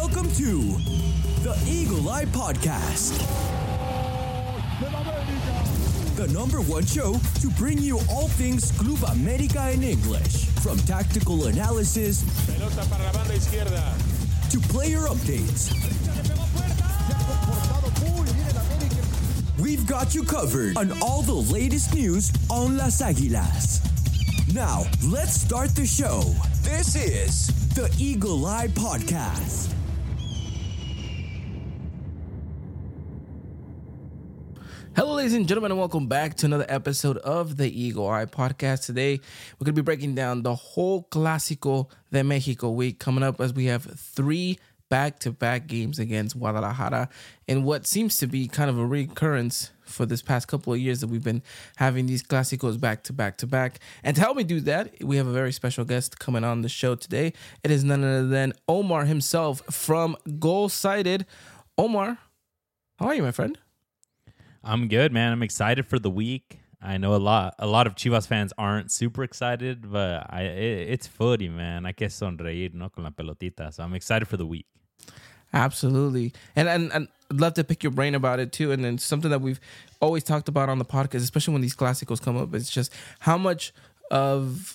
Welcome to the Eagle Eye Podcast, the number one show to bring you all things Club America in English, from tactical analysis Pelota para la banda izquierda. to player updates. We've got you covered on all the latest news on Las Águilas. Now, let's start the show. This is the Eagle Eye Podcast. Hello, ladies and gentlemen, and welcome back to another episode of the Eagle Eye Podcast. Today, we're going to be breaking down the whole Clásico de Mexico week coming up as we have 3 back-to-back games against Guadalajara in what seems to be kind of a recurrence for this past couple of years that we've been having these Clásicos back-to-back. And to help me do that, we have a very special guest coming on the show today. It is none other than Omar himself from Goal Sighted. Omar, how are you, my friend? I'm good, man. I'm excited for the week. I know a lot of Chivas fans aren't super excited, but it's footy, man. Hay que sonreír, ¿no? Con la pelotita. So I'm excited for the week. Absolutely. And I'd love to pick your brain about it too. And then something that we've always talked about on the podcast, especially when these Clásicos come up, it's just how much of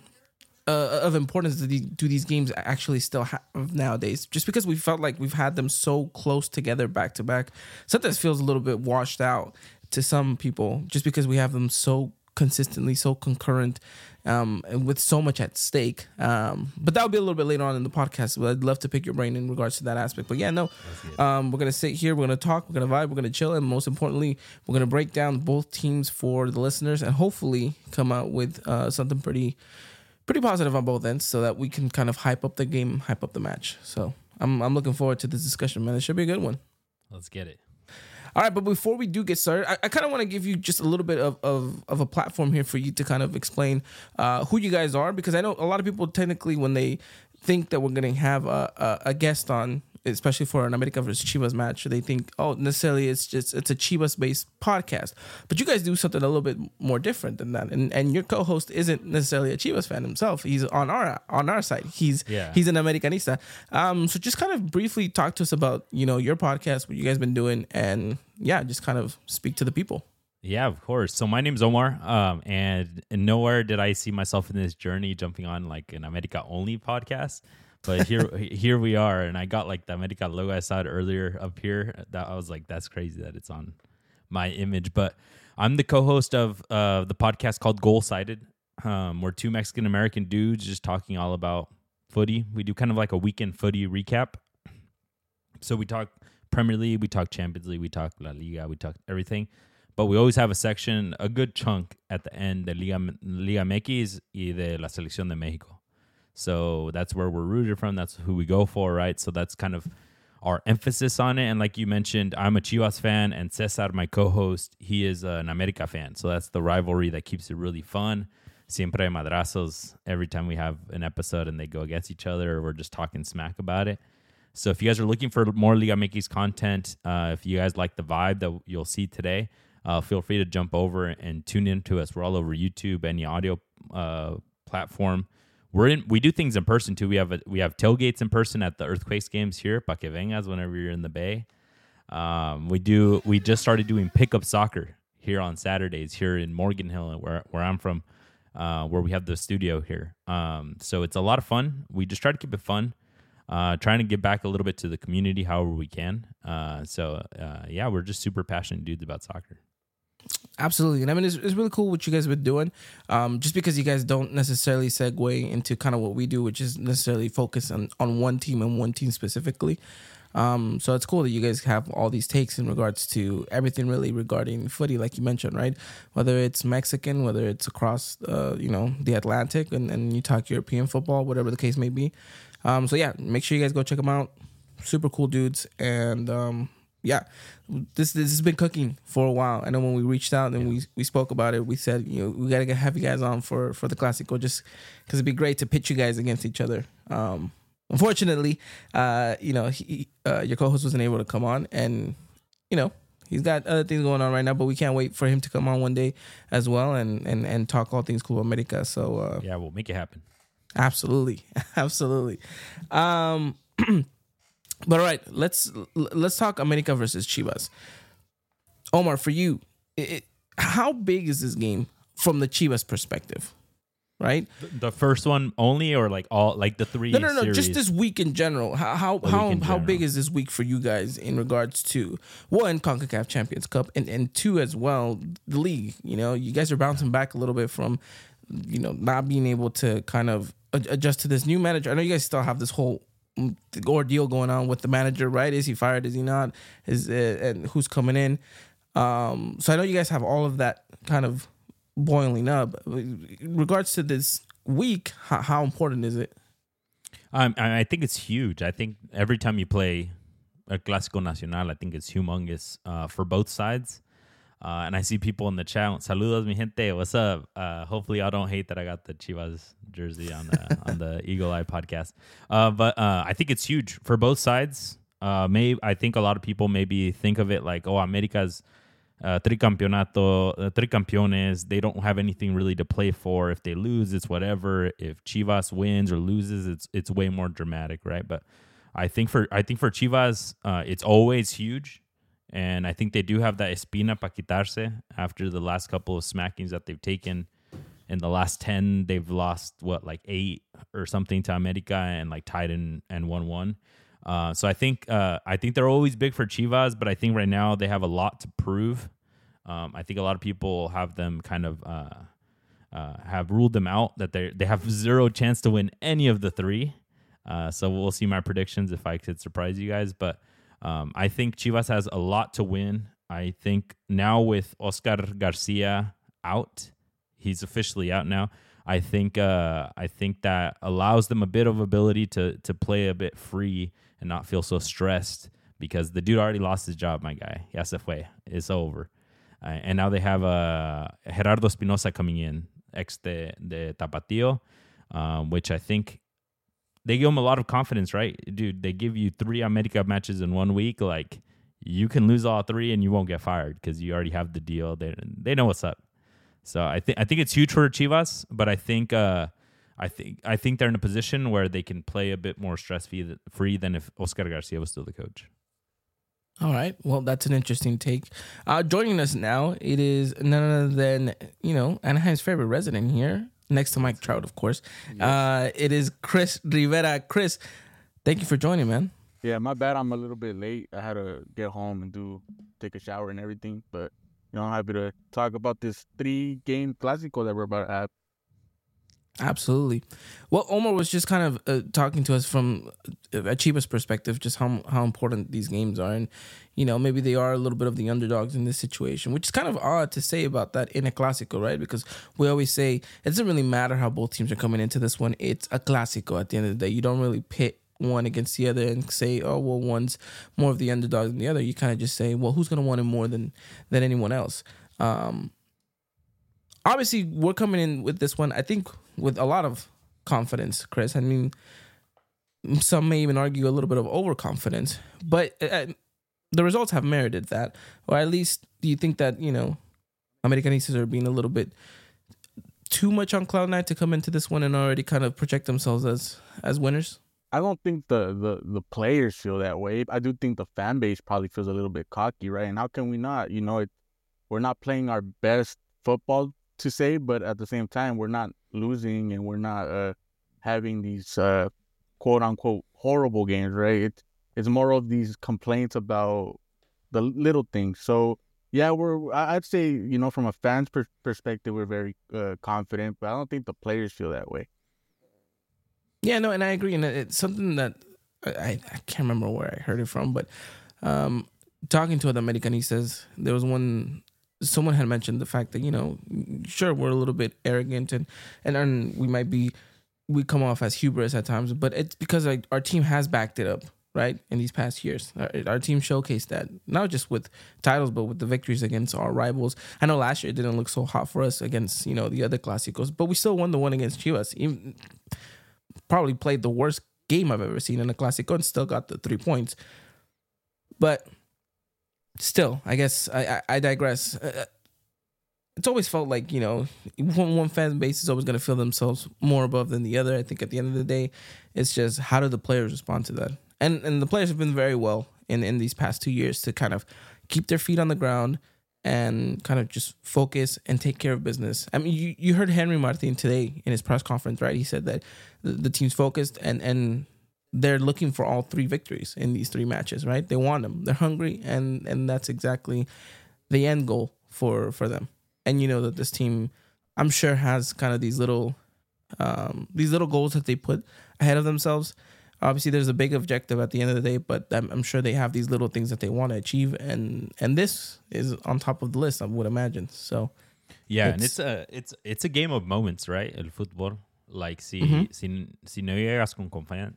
importance do these games actually still have nowadays? Just because we felt like we've had them so close together back to back, sometimes feels a little bit washed out to some people just because we have them so consistently, so concurrent, and with so much at stake. But that'll be a little bit later on in the podcast. But I'd love to pick your brain in regards to that aspect. But yeah, no, we're going to sit here, we're going to talk, we're going to vibe, we're going to chill, and most importantly, we're going to break down both teams for the listeners and hopefully come out with something pretty positive on both ends so that we can kind of hype up the game, hype up the match. So I'm looking forward to this discussion, man. It should be a good one. Let's get it. All right, but before we do get started, I kind of want to give you just a little bit of a platform here for you to kind of explain who you guys are, because I know a lot of people technically when they think that we're going to have a guest on, especially for an America versus Chivas match, they think, oh, necessarily it's a Chivas-based podcast. But you guys do something a little bit more different than that. And your co-host isn't necessarily a Chivas fan himself. He's on our side. He's an Americanista. So just kind of briefly talk to us about, your podcast, what you guys been doing, and yeah, just kind of speak to the people. Yeah, of course. So my name's Omar, and nowhere did I see myself in this journey jumping on like an America only podcast. But here we are, and I got like the America logo I saw it earlier up here. That I was like, that's crazy that it's on my image. But I'm the co-host of the podcast called Goal Sighted. We're 2 Mexican American dudes just talking all about footy. We do kind of like a weekend footy recap. So we talk Premier League, we talk Champions League, we talk La Liga, we talk everything. But we always have a section, a good chunk at the end, de Liga MX y de la Selección de México. So that's where we're rooted from. That's who we go for, right? So that's kind of our emphasis on it. And like you mentioned, I'm a Chivas fan, and Cesar, my co-host, he is an America fan. So that's the rivalry that keeps it really fun. Siempre hay madrazos every time we have an episode and they go against each other, or we're just talking smack about it. So if you guys are looking for more Liga MX content, if you guys like the vibe that you'll see today, feel free to jump over and tune in to us. We're all over YouTube, any audio platform. We do things in person too. We have tailgates in person at the Earthquakes games here, pa que vengas whenever you're in the Bay. We just started doing pickup soccer here on Saturdays here in Morgan Hill, where I'm from, where we have the studio here. So it's a lot of fun. We just try to keep it fun, trying to give back a little bit to the community however we can. Yeah, we're just super passionate dudes about soccer. Absolutely. And I mean, it's really cool what you guys have been doing. Just because you guys don't necessarily segue into kind of what we do, which is necessarily focus on one team and one team specifically. So it's cool that you guys have all these takes in regards to everything really regarding footy, like you mentioned, right? Whether it's Mexican, whether it's across, the Atlantic, and you talk European football, whatever the case may be. So yeah, make sure you guys go check them out. Super cool dudes. And, yeah, this has been cooking for a while. I know when we reached out and we spoke about it, we said, we got to have you guys on for the Clásico just because it'd be great to pitch you guys against each other. Unfortunately, your co-host wasn't able to come on, and, he's got other things going on right now, but we can't wait for him to come on one day as well and talk all things Club America. So, yeah, we'll make it happen. Absolutely. Absolutely. But all right, let's talk America versus Chivas. Omar, for you, how big is this game from the Chivas perspective? Right, the first one only, or like all like the three? No. Series? Just this week in general. How big is this week for you guys in regards to one, CONCACAF Champions Cup, and two as well, the league? You know, you guys are bouncing back a little bit from, you know, not being able to kind of adjust to this new manager. I know you guys still have this whole ordeal going on with the manager, right? Is he fired? Is he not? And who's coming in? So I know you guys have all of that kind of boiling up. In regards to this week, how important is it? I think it's huge. I think every time you play a Clásico Nacional, I think it's humongous for both sides. And I see people in the chat. Saludos, mi gente. What's up? Hopefully, y'all don't hate that I got the Chivas jersey on the Eagle Eye podcast. But I think it's huge for both sides. I think a lot of people maybe think of it like, oh, America's tricampeones. They don't have anything really to play for. If they lose, it's whatever. If Chivas wins or loses, it's way more dramatic, right? But I think for Chivas, it's always huge. And I think they do have that espina para quitarse after the last couple of smackings that they've taken. In the last 10, they've lost, like 8 or something to America and like tied and 1-1. So I think they're always big for Chivas, but I think right now they have a lot to prove. I think a lot of people have them kind of have ruled them out, that they have zero chance to win any of the 3. So we'll see my predictions if I could surprise you guys. But I think Chivas has a lot to win. I think now with Oscar Garcia out, he's officially out now. I think that allows them a bit of ability to play a bit free and not feel so stressed, because the dude already lost his job, my guy. Ya se fue. It's over. And now they have Gerardo Espinosa coming in, ex de Tapatío, which I think they give him a lot of confidence, right? Dude, they give you 3 America matches in 1 week. Like, you can lose all 3 and you won't get fired because you already have the deal. They know what's up. So I think it's huge for Chivas, but I think they're in a position where they can play a bit more stress-free than if Oscar Garcia was still the coach. All right. Well, that's an interesting take. Joining us now, it is none other than, Anaheim's favorite resident here, next to Mike Trout, of course. Yes. It is Chris Rivera. Chris, thank you for joining, man. Yeah, my bad. I'm a little bit late. I had to get home and take a shower and everything, but I'm happy to talk about this 3-game Clásico that we're about to have. Absolutely. Well, Omar was just kind of talking to us from a Chivas perspective, just how important these games are. And, maybe they are a little bit of the underdogs in this situation, which is kind of odd to say about that in a Clásico, right? Because we always say it doesn't really matter how both teams are coming into this one. It's a Clásico at the end of the day. You don't really pit one against the other and say, oh, well, one's more of the underdog than the other. You kind of just say, well, who's going to want it more than anyone else? Obviously, we're coming in with this one, I think, with a lot of confidence, Chris. I mean, some may even argue a little bit of overconfidence, but the results have merited that. Or at least, do you think that, Americanistas are being a little bit too much on cloud nine to come into this one and already kind of project themselves as winners? I don't think the players feel that way. I do think the fan base probably feels a little bit cocky, right? And how can we not? We're not playing our best football to say, but at the same time, we're not losing and we're not having these quote unquote horrible games, right? It's more of these complaints about the little things. So yeah, I'd say, from a fan's perspective, we're very confident, but I don't think the players feel that way. Yeah, no, and I agree. And it's something that I can't remember where I heard it from, but talking to other Americanistas, there was someone had mentioned the fact that, sure, we're a little bit arrogant and we come off as hubris at times, but it's because our team has backed it up, right? In these past years, our team showcased that, not just with titles, but with the victories against our rivals. I know last year it didn't look so hot for us against, the other Clásicos, but we still won the one against Chivas. Even probably played the worst game I've ever seen in a Clásico and still got the 3 points. But still, I guess I digress. It's always felt like, one fan base is always going to feel themselves more above than the other. I think at the end of the day, it's just how do the players respond to that? and the players have been very well in these past 2 years to kind of keep their feet on the ground and kind of just focus and take care of business. I mean, you heard Henry Martin today in his press conference, right? He said that the team's focused and they're looking for all 3 victories in these 3 matches, right? They want them. They're hungry, and that's exactly the end goal for them. And you know that this team, I'm sure, has kind of these little goals that they put ahead of themselves. Obviously, there's a big objective at the end of the day, but I'm sure they have these little things that they want to achieve, and this is on top of the list, I would imagine. So, yeah, and it's a game of moments, right? El fútbol, like si no llegas con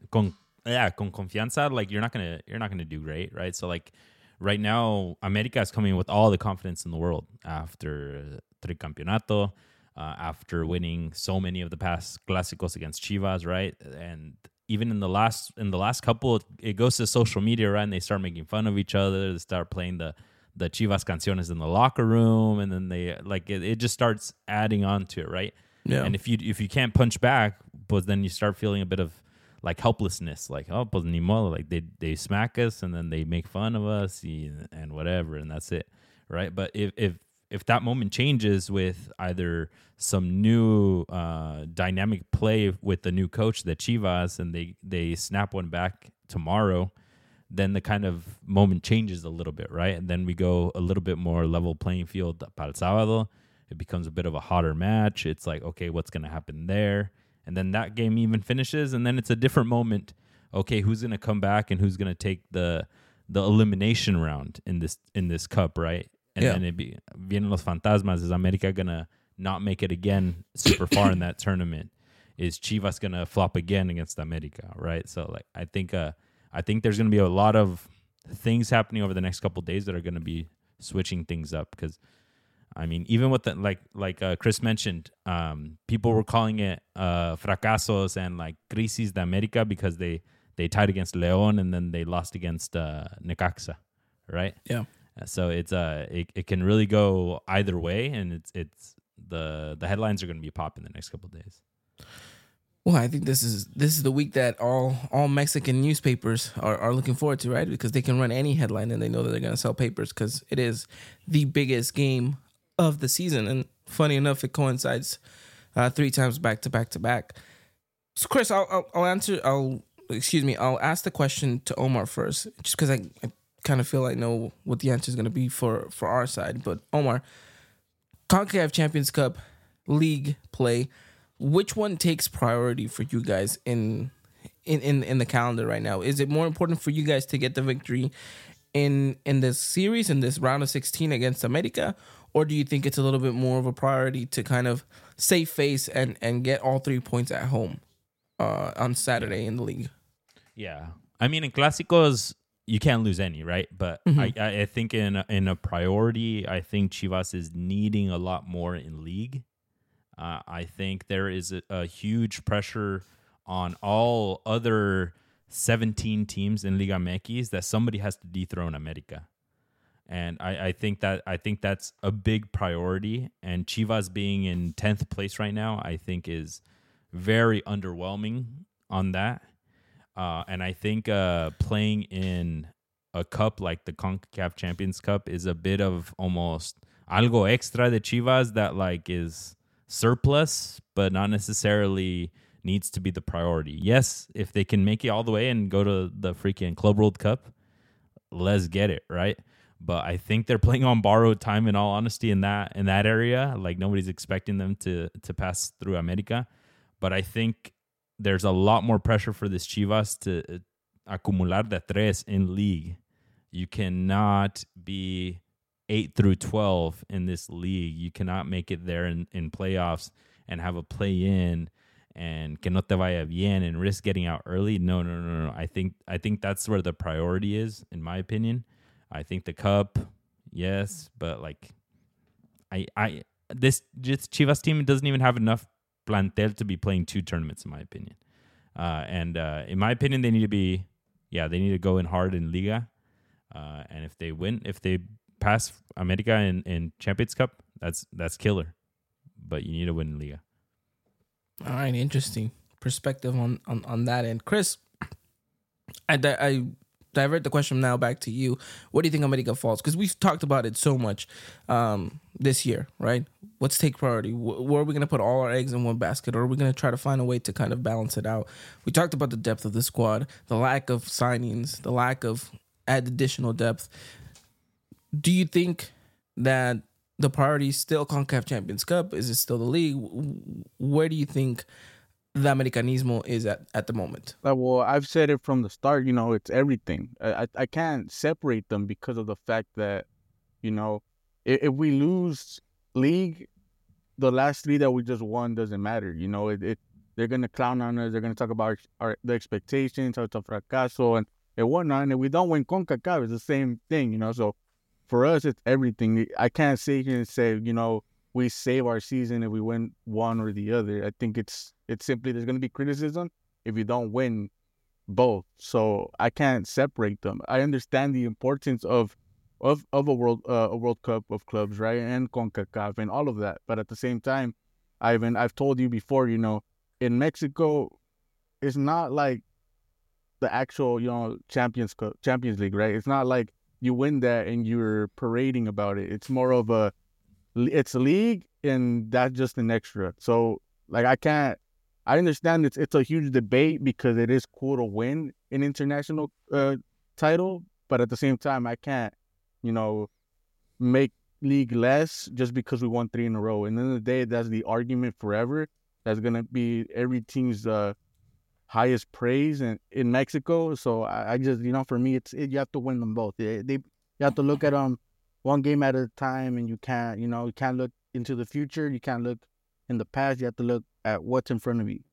confianza, like you're not gonna do great, right? So like right now, America is coming with all the confidence in the world after tricampeonato, after winning so many of the past clásicos against Chivas, right? And even in the last couple, it goes to social media, right? And they start making fun of each other. They start playing the Chivas canciones in the locker room, and then they like it just starts adding on to it, right? Yeah. And if you can't punch back, but then you start feeling a bit of like helplessness, like oh, pues ni modo, like they smack us and then they make fun of us and whatever, and that's it, right? But if that moment changes with either some new dynamic play with the new coach, the Chivas, and they snap one back tomorrow, then the kind of moment changes a little bit, right? And then we go a little bit more level playing field para el sábado. It becomes a bit of a hotter match. It's like, okay, what's going to happen there? And then that game even finishes, and then it's a different moment. Okay, who's going to come back and who's going to take the elimination round in this cup, right? And then vienen los fantasmas. Is America gonna not make it again super far in that tournament? Is Chivas gonna flop again against America, right? So like I think there's gonna be a lot of things happening over the next couple of days that are gonna be switching things up. Because I mean, even with the like Chris mentioned, people were calling it fracasos and like crisis de America because they tied against León and then they lost against Necaxa, right? Yeah. So it's it can really go either way, and it's the headlines are going to be popping the next couple of days. Well, I think this is the week that all Mexican newspapers are looking forward to, right? Because they can run any headline and they know that they're going to sell papers because it is the biggest game of the season. And funny enough, it coincides 3 times back to back to back. So, Chris, I'll ask the question to Omar first, just because I kind of feel I know what the answer is going to be for our side. But Omar, CONCACAF Champions Cup league play, which one takes priority for you guys in the calendar right now? Is it more important for you guys to get the victory in this series, in this round of 16 against America, or do you think it's a little bit more of a priority to kind of save face and get all 3 points at home on Saturday in the league? Yeah, I mean in Clásicos you can't lose any, right? But I think in a priority, I think Chivas is needing a lot more in league. I think there is a huge pressure on all other 17 teams in Liga MX that somebody has to dethrone America. And I think that's a big priority. And Chivas being in 10th place right now, I think is very underwhelming on that. And I think playing in a cup like the CONCACAF Champions Cup is a bit of almost algo extra de Chivas that like is surplus, but not necessarily needs to be the priority. Yes, if they can make it all the way and go to the freaking Club World Cup, let's get it, right? But I think they're playing on borrowed time, in all honesty, in that area. Like nobody's expecting them to pass through America. But I think there's a lot more pressure for this Chivas to acumular de tres in league. You cannot be 8 through 12 in this league. You cannot make it there in playoffs and have a play-in and que no te vaya bien and risk getting out early. No. I think that's where the priority is, in my opinion. I think the cup, yes, but like this Chivas team doesn't even have enough plantel to be playing 2 tournaments, in my opinion. And in my opinion, they need to go in hard in Liga. And if they pass America in Champions Cup, that's killer. But you need to win in Liga. All right, interesting perspective on that end. Chris, I divert the question now back to you. What do you think America falls? Because we've talked about it so much this year, right? Let's take priority. Where are we going to put all our eggs in one basket, or are we going to try to find a way to kind of balance it out? We talked about the depth of the squad, the lack of signings, the lack of additional depth. Do you think that the priority is still CONCACAF Champions Cup? Is it still the league? Where do you think the Americanismo is at the moment? Well, I've said it from the start, it's everything. I can't separate them because of the fact that, if we lose league, the last 3 that we just won doesn't matter. They're going to clown on us. They're going to talk about the expectations, how it's a fracaso and whatnot. And if we don't win CONCACAF, it's the same thing, So for us, it's everything. I can't sit here and say, we save our season if we win one or the other. I think it's simply there's going to be criticism if you don't win both. So I can't separate them. I understand the importance of a World Cup of clubs, right, and CONCACAF and all of that. But at the same time, I've told you before, in Mexico, it's not like the actual Champions League, right? It's not like you win that and you're parading about it. It's more of it's a league, and that's just an extra. So, I understand it's a huge debate because it is cool to win an international title, but at the same time, I can't, make league less just because we won 3 in a row. And at the end of the day, that's the argument forever. That's going to be every team's highest praise in Mexico. So I just, for me, you have to win them both. You have to look at them one game at a time, and you can't look into the future. You can't look in the past. You have to look at what's in front of you.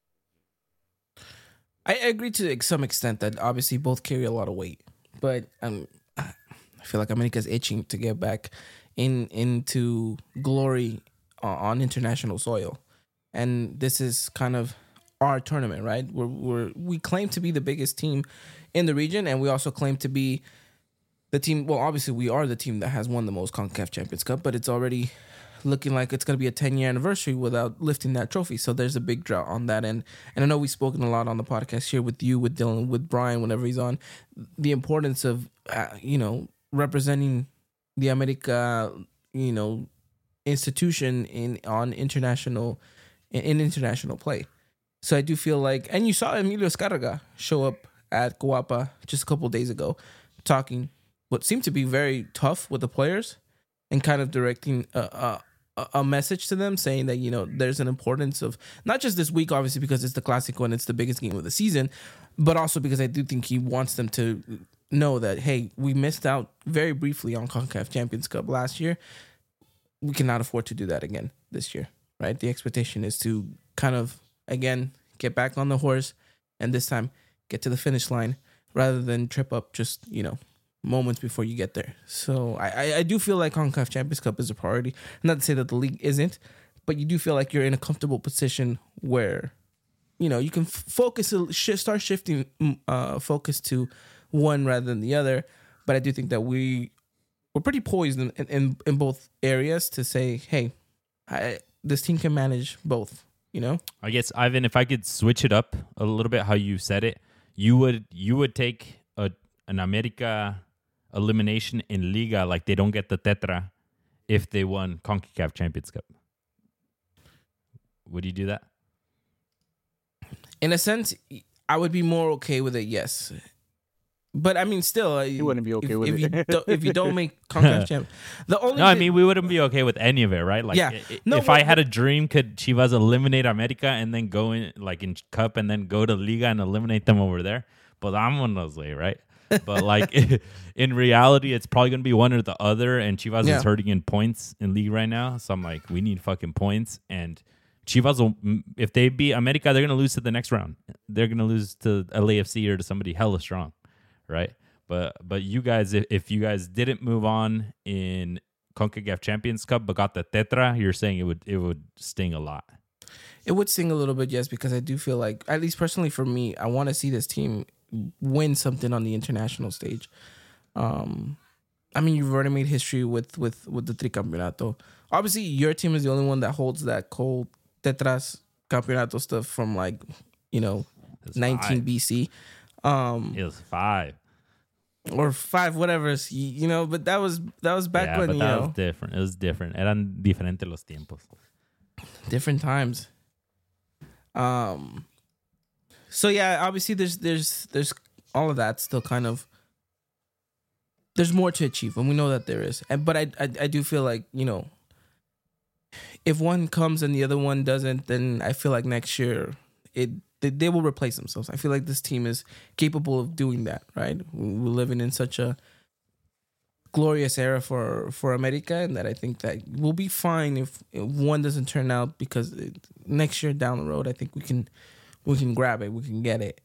I agree to some extent that obviously both carry a lot of weight, but I feel like America's itching to get back into glory on international soil, and this is kind of our tournament, right? We claim to be the biggest team in the region, and we also claim to be the team. Well, obviously, we are the team that has won the most CONCACAF Champions Cup, but it's already looking like it's going to be a 10-year anniversary without lifting that trophy. So there's a big drought on that end. And I know we've spoken a lot on the podcast here with you, with Dylan, with Brian, whenever he's on, the importance of, representing the America, institution in international play. So I do feel like, and you saw Emilio Escarga show up at Coapa just a couple of days ago, talking what seemed to be very tough with the players and kind of directing a message to them, saying that, there's an importance of not just this week, obviously, because it's the Clásico and it's the biggest game of the season, but also because I do think he wants them to know that, hey, we missed out very briefly on CONCACAF Champions Cup last year. We cannot afford to do that again this year, right? The expectation is to kind of, again, get back on the horse and this time get to the finish line rather than trip up just, moments before you get there. So I do feel like CONCACAF Champions Cup is a priority. Not to say that the league isn't, but you do feel like you're in a comfortable position where, you can start shifting focus to one rather than the other. But I do think that we're pretty poised in both areas to say, hey, this team can manage both, I guess, Ivan, if I could switch it up a little bit, how you said it, you would take an America elimination in Liga, like they don't get the Tetra if they won CONCACAF Champions Cup. Would you do that? In a sense, I would be more okay with it, yes. But I mean, still, you wouldn't be okay with it if you don't make CONCACAF champ. We wouldn't be okay with any of it, right? Like, if I had a dream, could Chivas eliminate America and then go in Cup and then go to Liga and eliminate them over there? But I'm one of those way, right? But in reality, it's probably gonna be one or the other, and Chivas is hurting in points in league right now. So I'm like, we need fucking points, and Chivas will, if they beat America, they're gonna lose to the next round. They're gonna lose to LAFC or to somebody hella strong. Right, but you guys, if you guys didn't move on in CONCACAF Champions Cup but got the Tetra, you're saying it would sting a lot. It would sting a little bit, yes, because I do feel like, at least personally for me, I want to see this team win something on the international stage. I mean, you've already made history with the Tricampeonato. Obviously, your team is the only one that holds that cold Tetras Campeonato stuff from 19 BC. It was 5 or 5, whatever. You know, but that was back when, but you that know, was different. It was different. Eran diferentes los tiempos. different times. So yeah, obviously there's all of that still kind of. There's more to achieve, and we know that there is. But I do feel like, you know, if one comes and the other one doesn't, then I feel like next year they will replace themselves. I feel like this team is capable of doing that, right? We're living in such a glorious era for America, and that I think that we'll be fine if one doesn't turn out, because next year down the road, I think we can grab it, we can get it.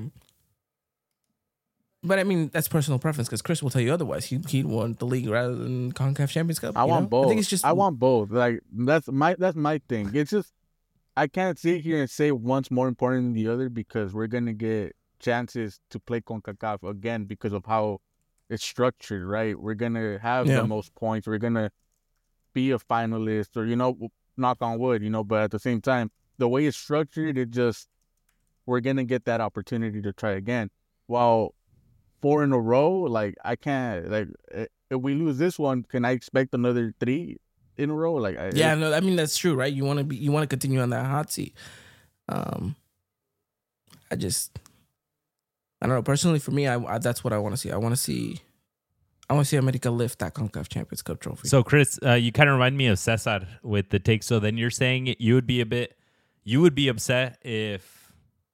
But I mean, that's personal preference, because Chris will tell you otherwise. He'd want the league rather than CONCACAF Champions Cup. I want both. I think it's just I want both. Like that's my thing. It's just I can't sit here and say one's more important than the other, because we're gonna get chances to play CONCACAF again because of how it's structured, right? We're gonna have the most points. We're gonna be a finalist, or, you know, knock on wood, you know. But at the same time, the way it's structured, we're gonna get that opportunity to try again. While 4 in a row, like, I can't, like, if we lose this one, can I expect another 3 in a row? Like, no, I mean, that's true, right? You want to continue on that hot seat. I don't know. Personally, for me, I that's what I want to see. I want to see America lift that CONCACAF Champions Cup trophy. So, Chris, you kind of remind me of Cesar with the take. So then you're saying you would be upset if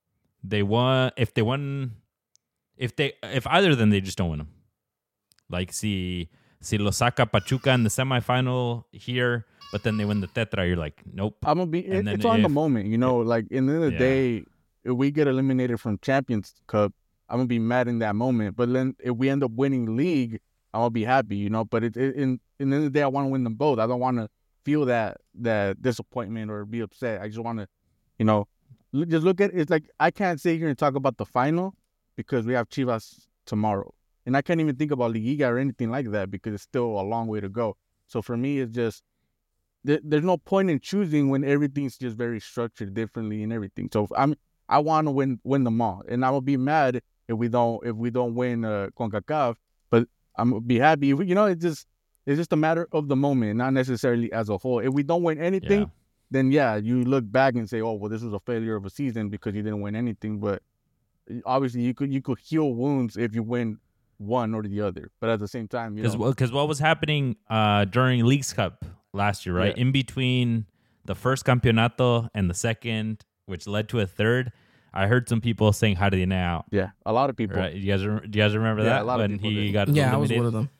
either of them, they just don't win them. Like, si lo saca Pachuca in the semifinal here, but then they win the Tetra, you're like, nope. I'm gonna be. It's on the moment, you know. Like, in the end of the day, if we get eliminated from Champions Cup, I'm gonna be mad in that moment. But then if we end up winning league, I'm gonna be happy, you know. But in the end of the day, I want to win them both. I don't want to feel that disappointment or be upset. I just want to, you know, just look at it. It's like, I can't sit here and talk about the final because we have Chivas tomorrow, and I can't even think about Liguilla or anything like that because it's still a long way to go. So for me, it's just there's no point in choosing when everything's just very structured differently and everything. So I want to win them all, and I will be mad if we don't win CONCACAF, but I'm gonna be happy. You know, it's just a matter of the moment, not necessarily as a whole. If we don't win anything, then you look back and say, oh, well, this was a failure of a season because you didn't win anything. But obviously, you could heal wounds if you win one or the other. But at the same time, because what was happening during Leagues Cup last year, right? In between the first campeonato and the second, which led to a third, I heard some people saying Jardine out. Yeah, a lot of people. Right? Do you guys remember that? A lot when of people he did. got I was eliminated? one of them.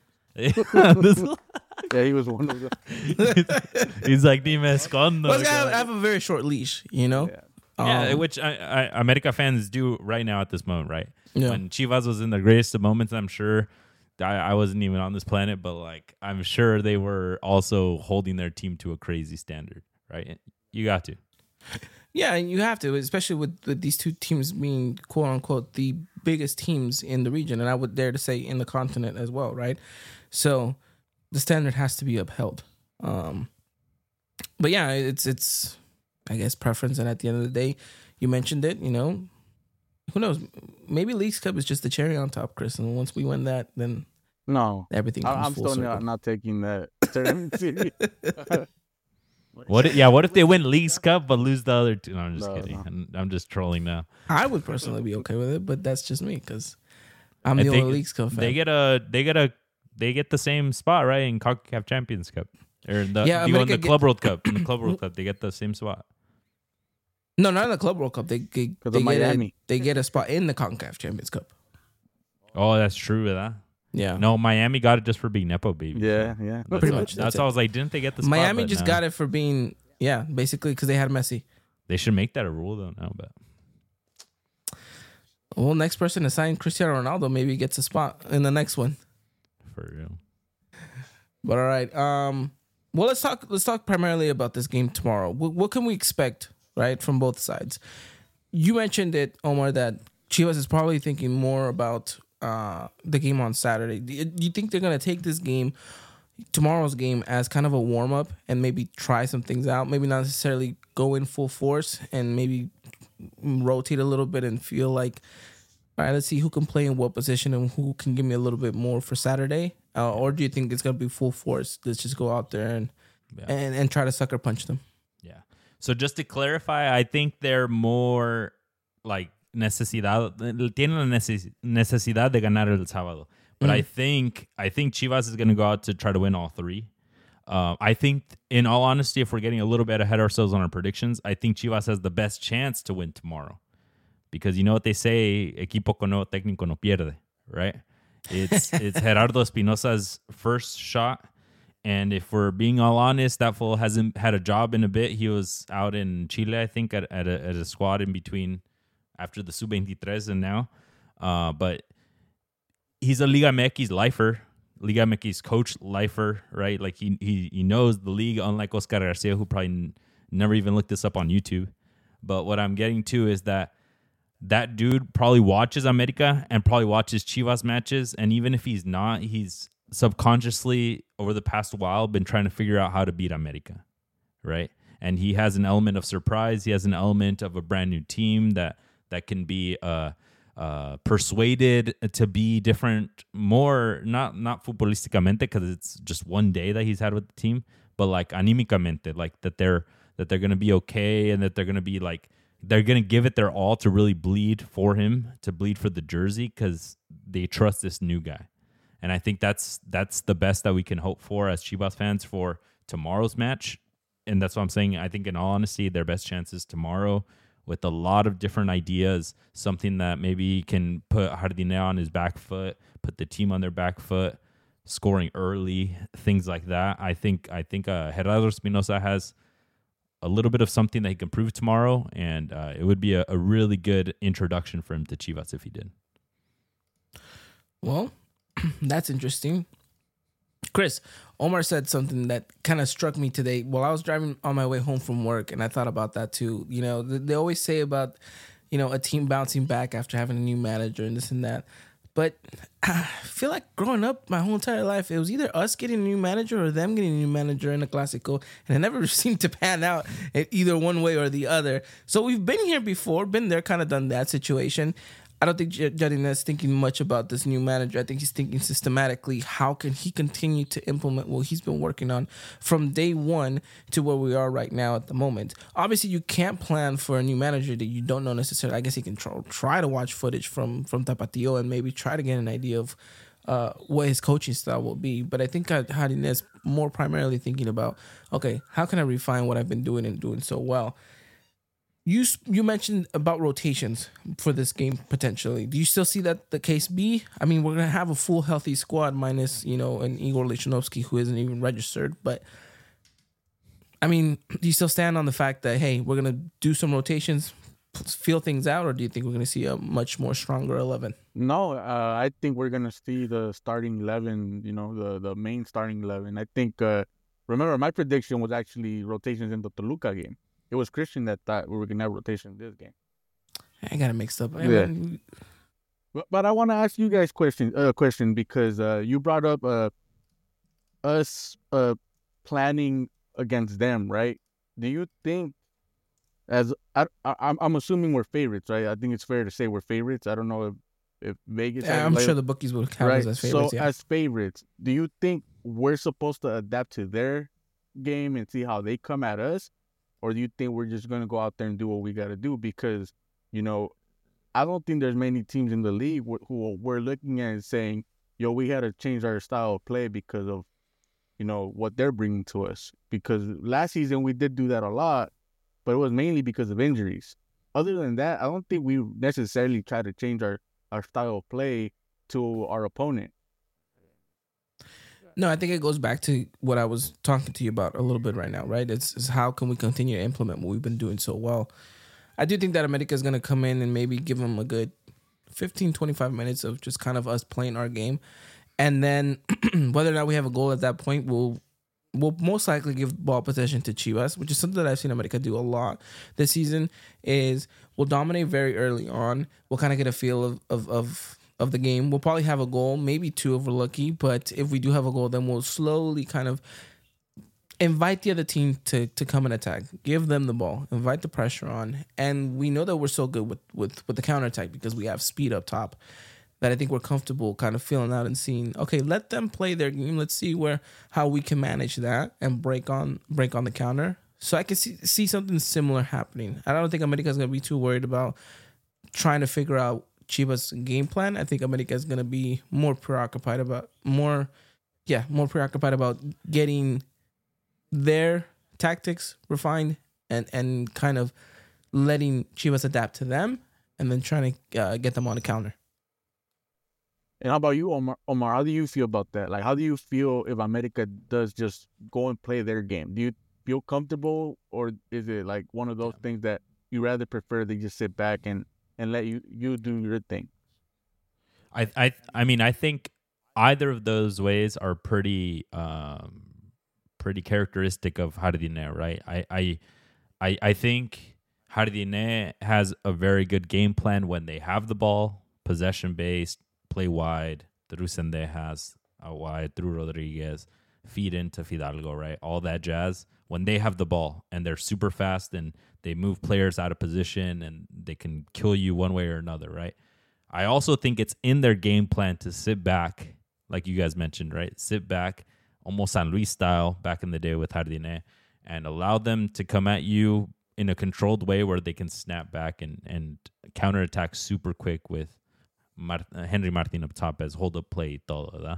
Yeah, he was one of them. He's like, "Ni me escondo." Well, I have a very short leash, you know. Which America fans do right now at this moment, right? Yeah. When Chivas was in the greatest of moments, I'm sure I wasn't even on this planet, but like, I'm sure they were also holding their team to a crazy standard, right? You got to. Yeah, you have to, especially with these two teams being, quote unquote, the biggest teams in the region, and I would dare to say in the continent as well, right? So the standard has to be upheld. But yeah, it's I guess preference, and at the end of the day, you mentioned it, you know, who knows? Maybe Leagues Cup is just the cherry on top, Chris, and once we win that, then everything comes I'm full still circle. not taking that seriously. What if they win Leagues Cup but lose the other two? No, I'm just kidding. I'm just trolling now. I would personally be okay with it, but that's just me because I'm the only Leagues Cup fan. They get the same spot, right, in CONCACAF Champions Cup or in the Club World Cup. In the Club World Cup, they get the same spot. No, not in the Club World Cup. They get a spot in the CONCACAF Champions Cup. Oh, that's true with that. Yeah. No, Miami got it just for being Nepo baby. Yeah. Pretty much. That's why I was like, didn't they get the spot? Miami just got it for being, basically because they had Messi. They should make that a rule though now, but. Well, next person to sign Cristiano Ronaldo maybe gets a spot in the next one. For real. But all right. Well, let's talk primarily about this game tomorrow. What can we expect, right, from both sides? You mentioned it, Omar, that Chivas is probably thinking more about the game on Saturday. Do you think they're going to take this game, tomorrow's game, as kind of a warm-up and maybe try some things out? Maybe not necessarily go in full force and maybe rotate a little bit and feel like all right, let's see who can play in what position and who can give me a little bit more for Saturday? Or do you think it's going to be full force? Let's just go out there and try to sucker punch them. Yeah. So just to clarify, I think they're more like tienen la necesidad de ganar el sábado. But I think Chivas is going to go out to try to win all three. I think, in all honesty, if we're getting a little bit ahead of ourselves on our predictions, I think Chivas has the best chance to win tomorrow. Because you know what they say, equipo con nuevo técnico no pierde, right? It's Gerardo Espinosa's first shot. And if we're being all honest, that fool hasn't had a job in a bit. He was out in Chile, I think, at a squad in between after the Sub-23 and now. But he's a Liga MX lifer. Liga MX coach lifer, right? Like he knows the league, unlike Oscar Garcia, who probably never even looked this up on YouTube. But what I'm getting to is that dude probably watches America and probably watches Chivas matches. And even if he's not, he's subconsciously over the past while been trying to figure out how to beat America, right? And he has an element of surprise. He has an element of a brand new team that can be persuaded to be different, more not futbolísticamente, because it's just one day that he's had with the team, but like anímicamente, like that they're gonna be okay, and that they're gonna be like, they're gonna give it their all to really bleed for him, to bleed for the jersey, because they trust this new guy. And I think that's the best that we can hope for as Chivas fans for tomorrow's match. And that's what I'm saying. I think, in all honesty, their best chances tomorrow, with a lot of different ideas, something that maybe can put Jardinero on his back foot, put the team on their back foot, scoring early, things like that. I think Gerardo Espinosa has a little bit of something that he can prove tomorrow, and it would be a really good introduction for him to Chivas if he did. Well, that's interesting. Chris, Omar said something that kind of struck me today while I was driving on my way home from work, and I thought about that too. You know, they always say about, you know, a team bouncing back after having a new manager and this and that. But I feel like growing up my whole entire life, it was either us getting a new manager or them getting a new manager in the Clásico, and it never seemed to pan out either one way or the other. So we've been here before, been there, kind of done that situation. I don't think Jardinero is thinking much about this new manager. I think he's thinking systematically, how can he continue to implement what he's been working on from day one to where we are right now at the moment. Obviously, you can't plan for a new manager that you don't know necessarily. I guess he can try to watch footage from Tapatio and maybe try to get an idea of what his coaching style will be. But I think Jardinero is more primarily thinking about, okay, how can I refine what I've been doing and doing so well? You mentioned about rotations for this game potentially. Do you still see that the case be? I mean, we're going to have a full healthy squad minus, you know, an Igor Lichnowsky who isn't even registered. But, I mean, do you still stand on the fact that, hey, we're going to do some rotations, feel things out, or do you think we're going to see a much more stronger 11? No, I think we're going to see the starting 11, you know, the main starting 11. I think, remember, my prediction was actually rotations in the Toluca game. It was Christian that thought we were going to have rotation in this game. I got it mixed up. Yeah. But I want to ask you guys a question because you brought up us planning against them, right? Do you think, I'm assuming we're favorites, right? I think it's fair to say we're favorites. I don't know if Vegas... Yeah, I'm sure the bookies will count us as favorites. So as favorites, do you think we're supposed to adapt to their game and see how they come at us? Or do you think we're just going to go out there and do what we got to do? Because, you know, I don't think there's many teams in the league who we're looking at and saying, yo, we got to change our style of play because of, you know, what they're bringing to us. Because last season we did do that a lot, but it was mainly because of injuries. Other than that, I don't think we necessarily try to change our style of play to our opponent. No, I think it goes back to what I was talking to you about a little bit right now, right? It's how can we continue to implement what we've been doing so well. I do think that America is going to come in and maybe give them a good 15, 25 minutes of just kind of us playing our game. And then whether or not we have a goal at that point, we'll most likely give ball possession to Chivas, which is something that I've seen America do a lot this season, is we'll dominate very early on. We'll kind of get a feel of the game. We'll probably have a goal, maybe two if we're lucky, but if we do have a goal, then we'll slowly kind of invite the other team to come and attack. Give them the ball. Invite the pressure on. And we know that we're so good with the counterattack because we have speed up top that I think we're comfortable kind of feeling out and seeing, okay, let them play their game. Let's see how we can manage that and break on the counter. So I can see something similar happening. I don't think America's going to be too worried about trying to figure out Chivas' game plan. I think America's going to be more preoccupied about getting their tactics refined and kind of letting Chivas adapt to them and then trying to get them on the counter. And how about you, Omar? Omar, how do you feel about that? Like, how do you feel if America does just go and play their game? Do you feel comfortable, or is it like one of those things that you rather prefer they just sit back and let you do your thing? I mean, I think either of those ways are pretty characteristic of Jardine, right? I think Jardine has a very good game plan when they have the ball, possession based, play wide through Sendejas, out wide through Rodriguez, feed into Fidalgo, right? All that jazz. When they have the ball and they're super fast and they move players out of position and they can kill you one way or another, right? I also think it's in their game plan to sit back, like you guys mentioned, right? Sit back, almost San Luis style back in the day with Jardine, and allow them to come at you in a controlled way where they can snap back and counterattack super quick with Henry Martin up top as hold up play. Todo,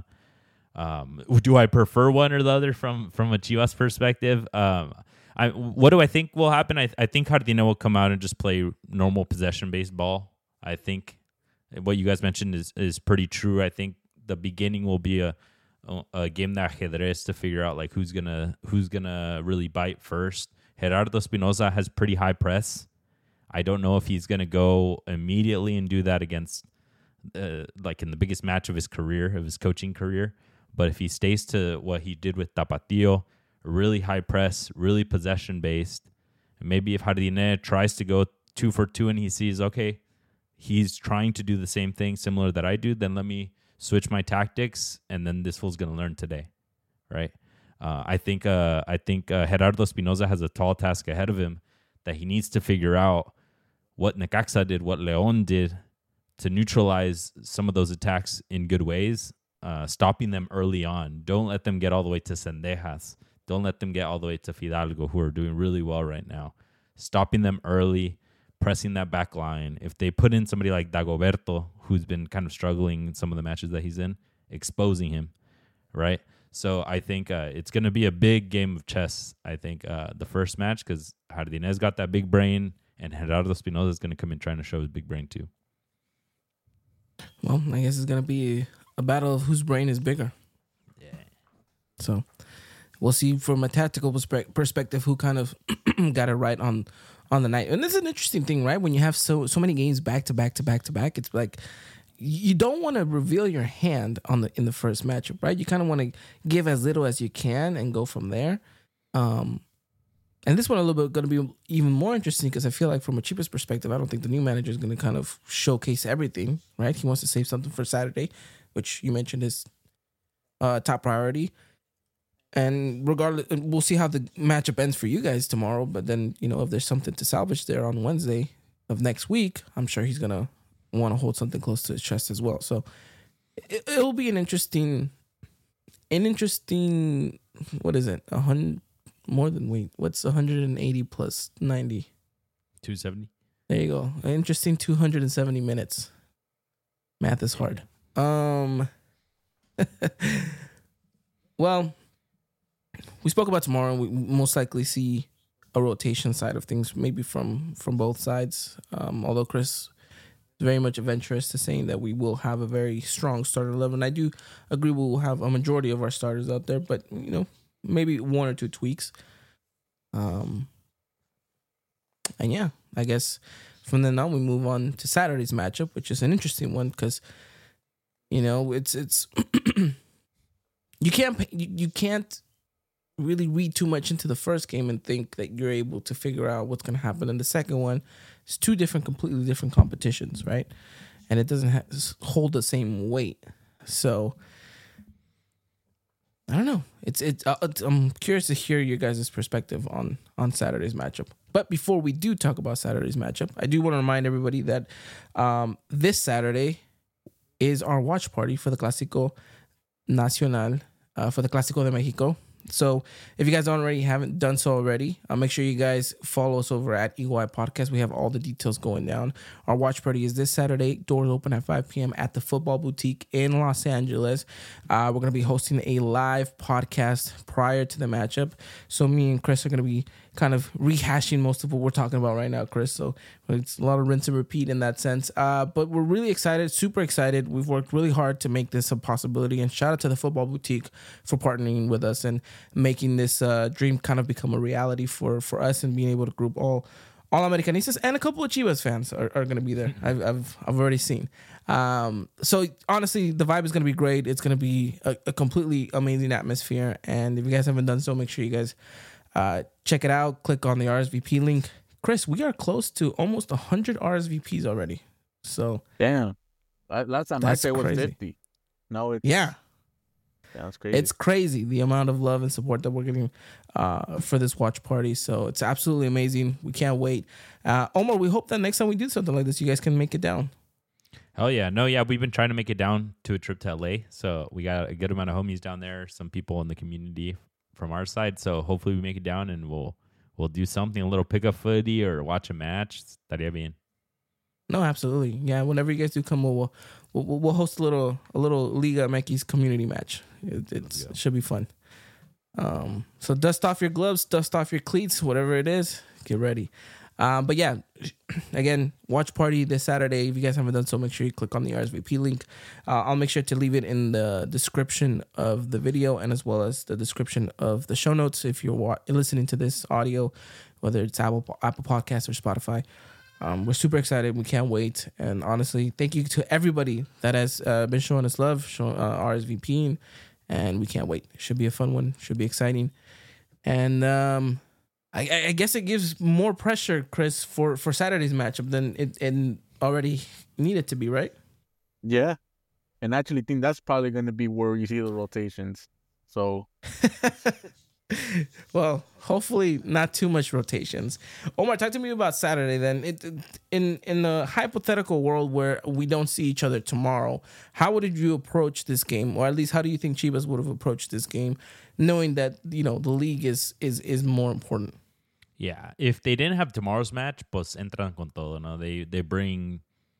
do I prefer one or the other from a Chivas perspective? What do I think will happen? I think Jardine will come out and just play normal possession-based ball. I think what you guys mentioned is pretty true. I think the beginning will be a game de ajedrez to figure out like who's gonna really bite first. Gerardo Espinoza has pretty high press. I don't know if he's gonna go immediately and do that against like in the biggest match of his career, of his coaching career. But if he stays to what he did with Tapatío, really high press, really possession based, and maybe if Jardine tries to go 2 for 2 and he sees, okay, he's trying to do the same thing similar that I do, then let me switch my tactics, and then this fool's gonna learn today, right? I think Gerardo Espinoza has a tall task ahead of him that he needs to figure out what Necaxa did, what León did to neutralize some of those attacks in good ways, stopping them early on. Don't let them get all the way to Sendejas. Don't let them get all the way to Fidalgo, who are doing really well right now. Stopping them early, pressing that back line. If they put in somebody like Dagoberto, who's been kind of struggling in some of the matches that he's in, exposing him, right? So I think it's going to be a big game of chess, I think, the first match, because Jardinez got that big brain, and Gerardo Espinoza is going to come in trying to show his big brain too. Well, I guess it's going to be a battle of whose brain is bigger. Yeah. So we'll see from a tactical perspective who kind of got it right on the night. And this is an interesting thing, right? When you have so many games back to back, it's like you don't want to reveal your hand in the first matchup, right? You kind of want to give as little as you can and go from there. And this one a little bit going to be even more interesting because I feel like from a Chivas perspective, I don't think the new manager is going to kind of showcase everything, right? He wants to save something for Saturday, which you mentioned is top priority. And regardless, we'll see how the matchup ends for you guys tomorrow. But then, if there's something to salvage there on Wednesday of next week, I'm sure he's going to want to hold something close to his chest as well. So it'll be an interesting, what is it? 100 more than wait. What's 180 plus 90? 270. There you go. An interesting 270 minutes. Math is hard. Well, we spoke about tomorrow, and we most likely see a rotation side of things, maybe from both sides. Although Chris is very much adventurous to saying that we will have a very strong starter 11. I do agree we will have a majority of our starters out there, but maybe one or two tweaks. And yeah, I guess from then on we move on to Saturday's matchup, which is an interesting one because it's you can't really read too much into the first game and think that you're able to figure out what's going to happen in the second one. It's two completely different competitions, right? And it doesn't hold the same weight. So I don't know. I'm curious to hear your guys' perspective on Saturday's matchup. But before we do talk about Saturday's matchup, I do want to remind everybody that this Saturday is our watch party for the Clásico Nacional, for the Clásico de Mexico. So if you guys haven't done so already, make sure you guys follow us over at Eagle Eye Podcast. We have all the details going down. Our watch party is this Saturday. Doors open at 5 p.m. at the Football Boutique in Los Angeles. We're going to be hosting a live podcast prior to the matchup. So me and Chris are going to be kind of rehashing most of what we're talking about right now, Chris. So it's a lot of rinse and repeat in that sense. But we're really excited, super excited. We've worked really hard to make this a possibility. And shout out to the Football Boutique for partnering with us and making this dream kind of become a reality for us, and being able to group all Americanistas and a couple of Chivas fans are going to be there. I've already seen. So honestly, the vibe is going to be great. It's going to be a completely amazing atmosphere. And if you guys haven't done so, make sure you guys check it out. Click on the RSVP link. Chris, we are close to almost 100 RSVPs already. So damn, last time I said it was 50. No, it's that's crazy. It's crazy the amount of love and support that we're getting for this watch party. So it's absolutely amazing. We can't wait. Omar, we hope that next time we do something like this, you guys can make it down. Hell yeah. No, yeah, we've been trying to make it down to a trip to LA. So we got a good amount of homies down there, some people in the community from our side. So hopefully we make it down and we'll do something, a little pickup footy or watch a match. Estaría bien. No, absolutely. Yeah, whenever you guys do come, we'll host a little Liga MX community match. It should be fun. So dust off your gloves, dust off your cleats, whatever it is, get ready. But yeah, again, watch party this Saturday. If you guys haven't done so, make sure you click on the RSVP link. I'll make sure to leave it in the description of the video and as well as the description of the show notes if you're listening to this audio, whether it's Apple Podcasts or Spotify. We're super excited. We can't wait. And honestly, thank you to everybody that has been showing us love, showing RSVPing, and we can't wait. Should be a fun one. Should be exciting. And I guess it gives more pressure, Chris, for Saturday's matchup than it already needed to be, right? Yeah. And I actually think that's probably going to be where you see the rotations. So... Well, hopefully not too much rotations. Omar, talk to me about Saturday then. In the hypothetical world where we don't see each other tomorrow, how would you approach this game? Or at least how do you think Chivas would have approached this game, knowing that, the league is more important? Yeah, if they didn't have tomorrow's match, pues entran con todo, no? They bring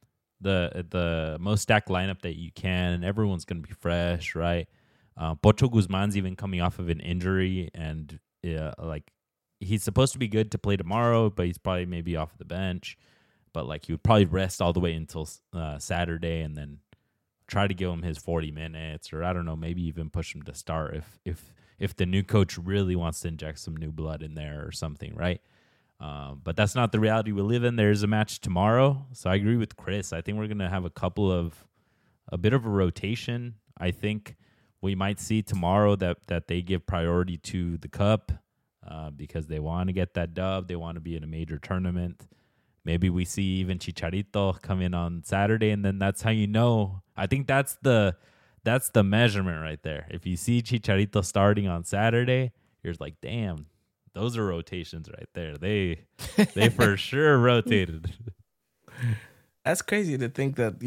the most stacked lineup that you can, and everyone's going to be fresh, right? Pocho Guzman's even coming off of an injury, and he's supposed to be good to play tomorrow, but he's probably maybe off the bench. But he would probably rest all the way until Saturday, and then try to give him his 40 minutes, or I don't know, maybe even push him to start if the new coach really wants to inject some new blood in there or something, right? But that's not the reality we live in. There's a match tomorrow, so I agree with Chris. I think we're gonna have a bit of a rotation. I think we might see tomorrow that they give priority to the cup because they want to get that dub. They want to be in a major tournament. Maybe we see even Chicharito come in on Saturday, and then that's how you know. I think that's the measurement right there. If you see Chicharito starting on Saturday, you're like, damn, those are rotations right there. They for sure rotated. That's crazy to think that,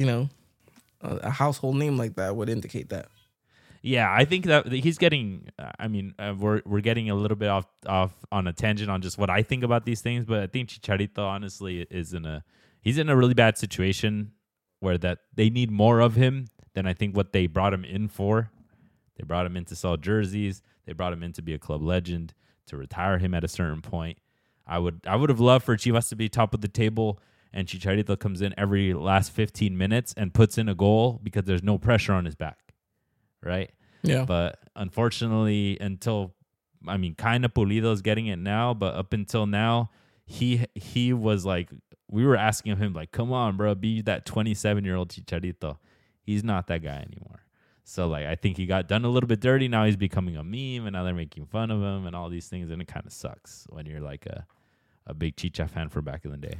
a household name like that would indicate that. Yeah, I think that he's getting. We're getting a little bit off on a tangent on just what I think about these things, but I think Chicharito honestly he's in a really bad situation where that they need more of him than I think what they brought him in for. They brought him in to sell jerseys. They brought him in to be a club legend, to retire him at a certain point. I would have loved for Chivas to be top of the table, and Chicharito comes in every last 15 minutes and puts in a goal because there's no pressure on his back. Right? Yeah. But unfortunately, kind of Pulido's getting it now, but up until now, he was like, we were asking him, like, come on, bro, be that 27-year-old Chicharito. He's not that guy anymore. So, I think he got done a little bit dirty. Now he's becoming a meme, and now they're making fun of him and all these things, and it kind of sucks when you're like a big Chicha fan from back in the day.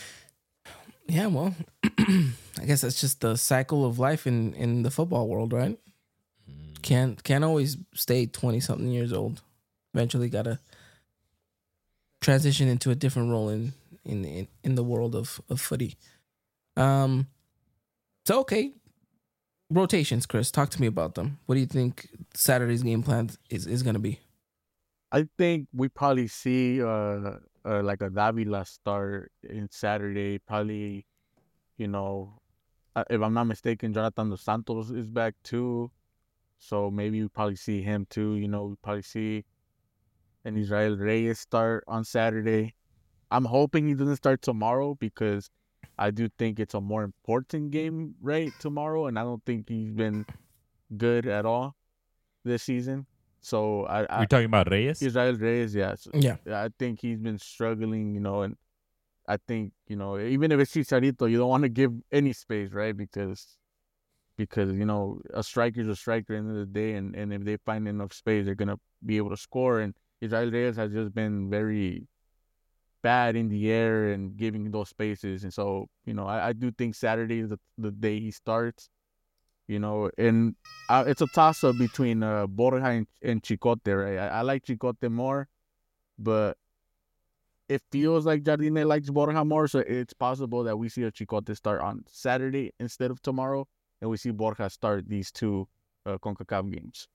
Yeah, well, I guess that's just the cycle of life in the football world, right? Can't always stay 20-something years old. Eventually gotta transition into a different role in the world of footy. So okay. Rotations, Chris. Talk to me about them. What do you think Saturday's game plan is gonna be? I think we probably see like a Davila start in Saturday. Probably, you know, if I'm not mistaken, Jonathan Dos Santos is back too. So maybe we probably see him too. You know, we probably see an Israel Reyes start on Saturday. I'm hoping he doesn't start tomorrow because I do think it's a more important game right tomorrow, and I don't think he's been good at all this season. So You're talking about Reyes? Israel Reyes, yes. Yeah. I think he's been struggling, you know, and I think, you know, even if it's Chicharito, you don't want to give any space, right? Because you know, a striker's a striker at the end of the day, and if they find enough space, they're gonna be able to score. And Israel Reyes has just been very bad in the air and giving those spaces. And so, you know, I do think Saturday is the day he starts, you know, and it's a toss-up between Borja and Chicote, right? I like Chicote more, but it feels like Jardine likes Borja more, so it's possible that we see a Chicote start on Saturday instead of tomorrow, and we see Borja start these two CONCACAF games.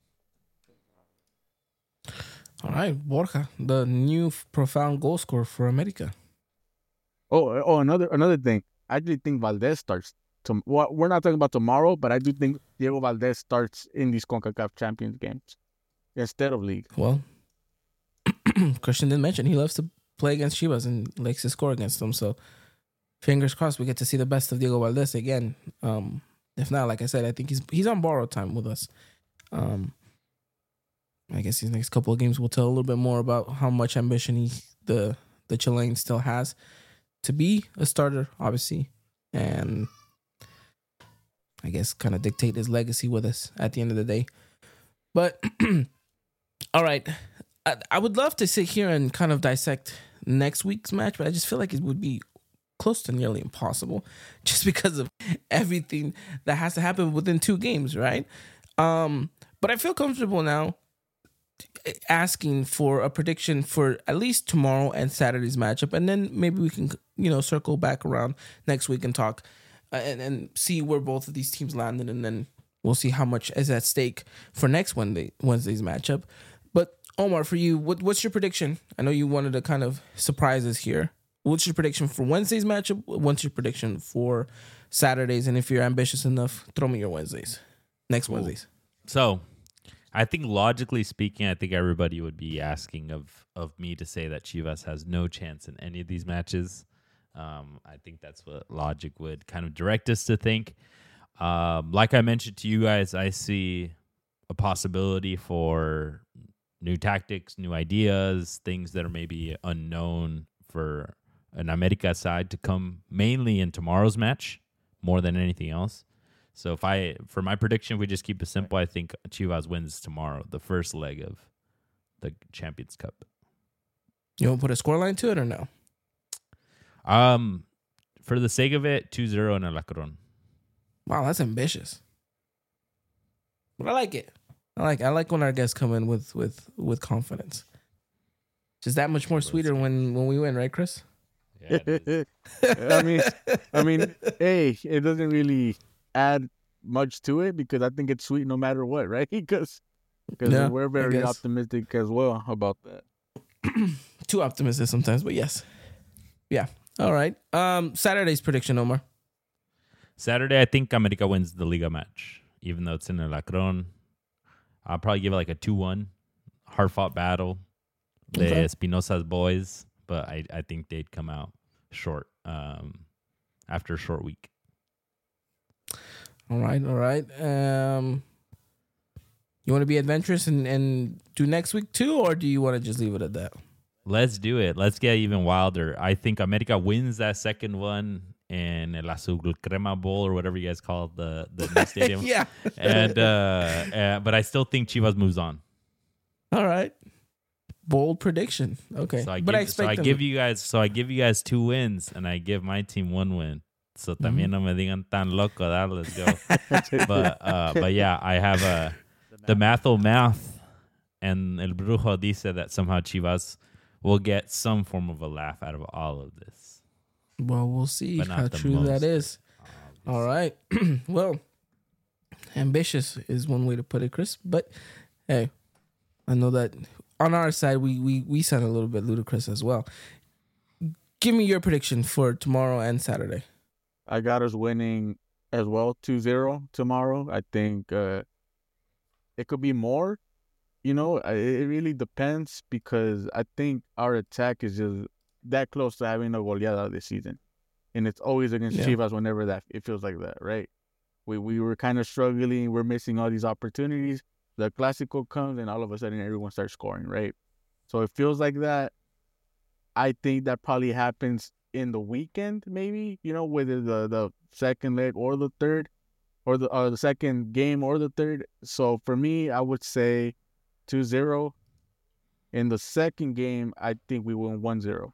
All right, Borja, the new profound goal scorer for America. Oh, another thing. I actually think Valdez starts. Well, we're not talking about tomorrow, but I do think Diego Valdez starts in these CONCACAF Champions games instead of league. Well, Christian didn't mention he loves to play against Chivas and likes to score against them. So fingers crossed we get to see the best of Diego Valdez again. If not, like I said, I think he's on borrowed time with us. I guess these next couple of games will tell a little bit more about how much ambition the Chilean still has to be a starter, obviously, and I guess kind of dictate his legacy with us at the end of the day. But all right, I would love to sit here and kind of dissect next week's match, but I just feel like it would be close to nearly impossible just because of everything that has to happen within 2 games, right? But I feel comfortable now asking for a prediction for at least tomorrow and Saturday's matchup, and then maybe we can, you know, circle back around next week and talk and see where both of these teams landed, and then we'll see how much is at stake for next Wednesday's matchup. But Omar, for you, what's your prediction? I know you wanted to kind of surprise us here. What's your prediction for Wednesday's matchup? What's your prediction for Saturdays? And if you're ambitious enough, throw me your Wednesdays. Next Wednesdays. So, I think logically speaking, I think everybody would be asking of me to say that Chivas has no chance in any of these matches. I think that's what logic would kind of direct us to think. Like I mentioned to you guys, I see a possibility for new tactics, new ideas, things that are maybe unknown for an America side to come mainly in tomorrow's match more than anything else. So for my prediction, we just keep it simple. I think Chivas wins tomorrow, the first leg of the Champions Cup. You want to put a scoreline to it or no? For the sake of it, 2-0 in El Acron. Wow, that's ambitious. But I like it. I like when our guests come in with confidence. Just that much more sweeter when we win, right, Chris? Yeah, I mean, hey, it doesn't really add much to it because I think it's sweet no matter what, right? Because we're very optimistic as well about that. Too optimistic sometimes, but yes. Yeah. All right. Saturday's prediction, Omar. Saturday, I think America wins the Liga match, even though it's in El Acron. I'll probably give it like a 2-1. Hard-fought battle. The Espinosa's boys, but I think they'd come out short after a short week. All right. You want to be adventurous and do next week too, or do you want to just leave it at that? Let's do it. Let's get even wilder. I think America wins that second one in El Azul Crema Bowl or whatever you guys call it, the new stadium. Yeah. And but I still think Chivas moves on. All right. Bold prediction. Okay. So I give you guys 2 wins and I give my team 1 win. So también no me digan tan loco. Let's go. But yeah, I have the math, and El Brujo dice that somehow Chivas will get some form of a laugh out of all of this. Well, we'll see But not how the true that most, is. All right. Well, ambitious is one way to put it, Chris. But hey, I know that on our side we sound a little bit ludicrous as well. Give me your prediction for tomorrow and Saturday. I got us winning as well, 2-0 tomorrow. I think it could be more. You know, it really depends because I think our attack is just that close to having a goleada this season. And it's always against Chivas whenever that it feels like that, right? We were kind of struggling. We're missing all these opportunities. The Clásico comes and all of a sudden everyone starts scoring, right? So it feels like that. I think that probably happens in the weekend, maybe, you know, whether the second leg or the third, or the second game or the third. So for me, I would say 2-0. In the second game, I think we win 1-0.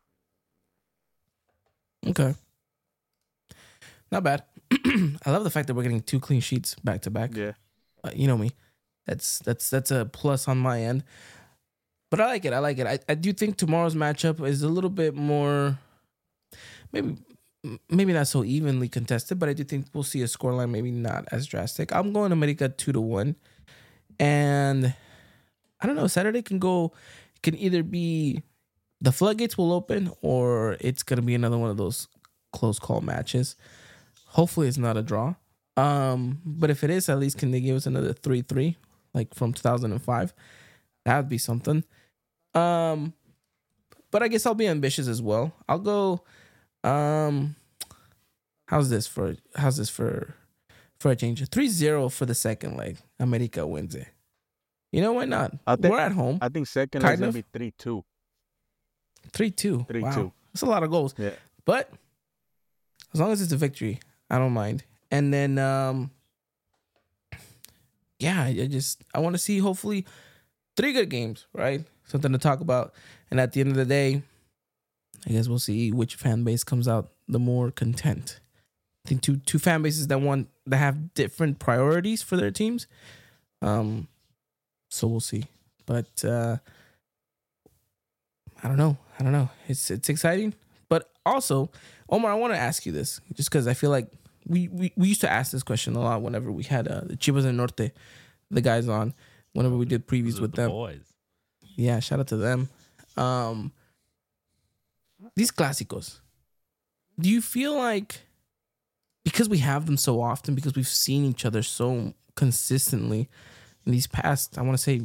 Okay. Not bad. I love the fact that we're getting 2 clean sheets back to back. Yeah. You know me. That's a plus on my end. But I like it. I do think tomorrow's matchup is a little bit more, maybe not so evenly contested, but I do think we'll see a scoreline maybe not as drastic. I'm going America 2-1. And I don't know, Saturday can either be the floodgates will open or it's going to be another one of those close call matches. Hopefully it's not a draw. But if it is, at least can they give us another 3-3 like from 2005? That would be something. But I guess I'll be ambitious as well. I'll go how's this for a change? 3-0 for the second leg. America wins it. You know, why not? We're at home. I think second leg's going to be 3-2. 3-2. 3-2. Wow. That's a lot of goals. Yeah. But as long as it's a victory, I don't mind. And then, I want to see hopefully 3 good games, right? Something to talk about. And at the end of the day, I guess we'll see which fan base comes out the more content. I think two fan bases that have different priorities for their teams. So we'll see. But I don't know. It's exciting. But also, Omar, I want to ask you this just because I feel like we used to ask this question a lot whenever we had the Chivas del Norte, the guys on, whenever we did previews with them. Boys. Yeah, shout out to them. These clásicos, do you feel like because we have them so often, because we've seen each other so consistently in these past, I want to say,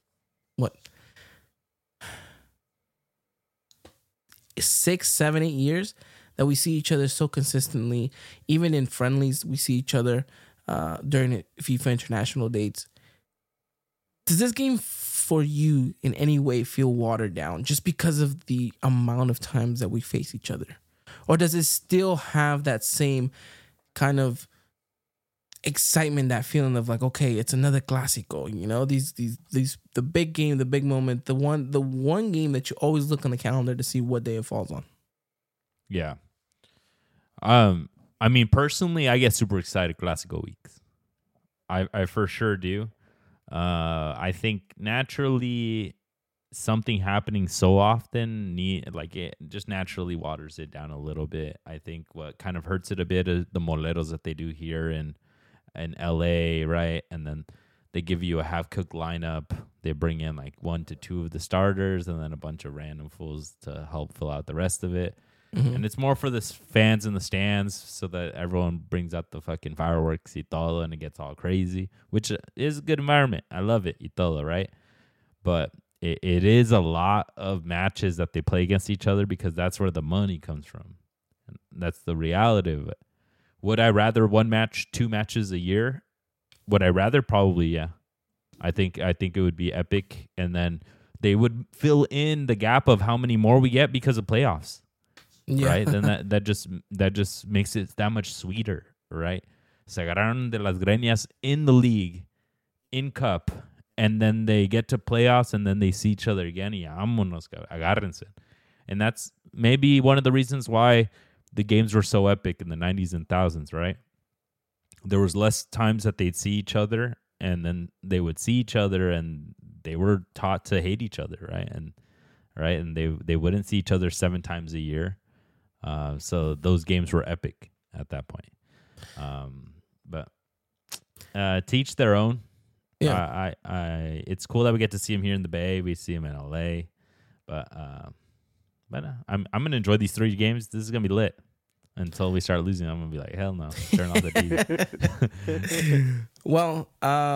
6, 7, 8 years that we see each other so consistently, even in friendlies, we see each other during FIFA international dates. Does this game for you in any way feel watered down just because of the amount of times that we face each other? Or does it still have that same kind of excitement, that feeling of like, okay, it's another clásico, you know, these the big game, the big moment, the one game that you always look on the calendar to see what day it falls on? Yeah. I mean, personally, I get super excited Clásico weeks. I for sure do. I think naturally something happening so often it just naturally waters it down a little bit. I think what kind of hurts it a bit is the moleros that they do here in LA, right? And then they give you a half-cooked lineup. They bring in like 1 to 2 of the starters and then a bunch of random fools to help fill out the rest of it. Mm-hmm. And it's more for the fans in the stands so that everyone brings out the fucking fireworks y todo and it gets all crazy, which is a good environment. I love it, y todo, right? But it is a lot of matches that they play against each other because that's where the money comes from. And that's the reality of it. Would I rather 1 match, 2 matches a year? Would I rather? Probably, yeah. I think it would be epic, and then they would fill in the gap of how many more we get because of playoffs. Yeah. Right? Then that just makes it that much sweeter, right? Se agarraron de las greñas in the league, in cup, and then they get to playoffs, and then they see each other again. Y vámonos, agárrense. And that's maybe one of the reasons why the games were so epic in the 90s and thousands, right? There was less times that they'd see each other, and then they would see each other, and they were taught to hate each other, right? And they wouldn't see each other 7 times a year. So those games were epic at that point. But to each their own. Yeah. It's cool that we get to see him here in the Bay. We see him in LA, but I'm gonna enjoy these 3 games. This is gonna be lit until we start losing. I'm gonna be like, hell no, turn off the TV. Well,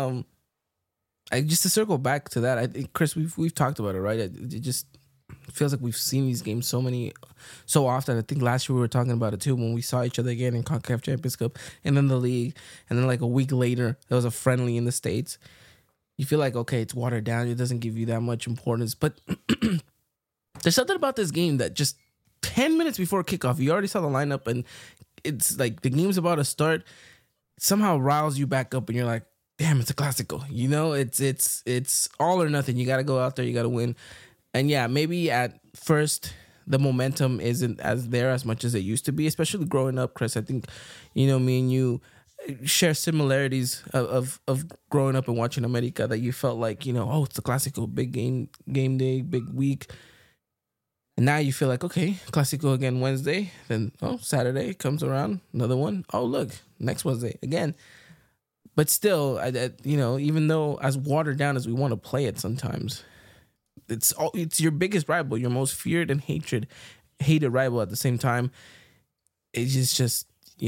just to circle back to that, I think, Chris, we've talked about it, right? It just feels like we've seen these games so often. I think last year we were talking about it too when we saw each other again in CONCACAF Champions Cup and then the league, and then like a week later there was a friendly in the States. You feel like, okay, it's watered down. It doesn't give you that much importance, but there's something about this game that just 10 minutes before kickoff, you already saw the lineup, and it's like the game's about to start. Somehow riles you back up, and you're like, damn, it's a Clásico. You know, it's all or nothing. You got to go out there. You got to win. And yeah, maybe at first the momentum isn't as much as it used to be, especially growing up, Chris. I think, me and you share similarities of growing up and watching America, that you felt like, oh, it's the Clásico, big game day, big week. And now you feel like, okay, Clásico again Wednesday. Then, Saturday comes around, another one. Oh, look, next Wednesday again. But still, even though as watered down as we want to play it sometimes, it's your biggest rival, your most feared and hated rival at the same time. It's just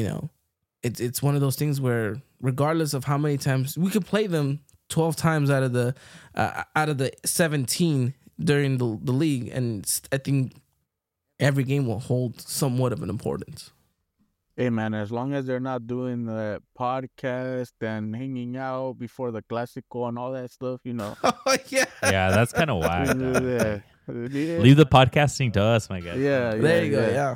it's one of those things where regardless of how many times we could play them 12 times out of the 17 during the league, and I think every game will hold somewhat of an importance. Hey man, as long as they're not doing the podcast and hanging out before the Clásico and all that stuff, Oh yeah, Yeah, that's kind of whack. Yeah. Leave the podcasting to us, my guy. Yeah, there you go. Yeah.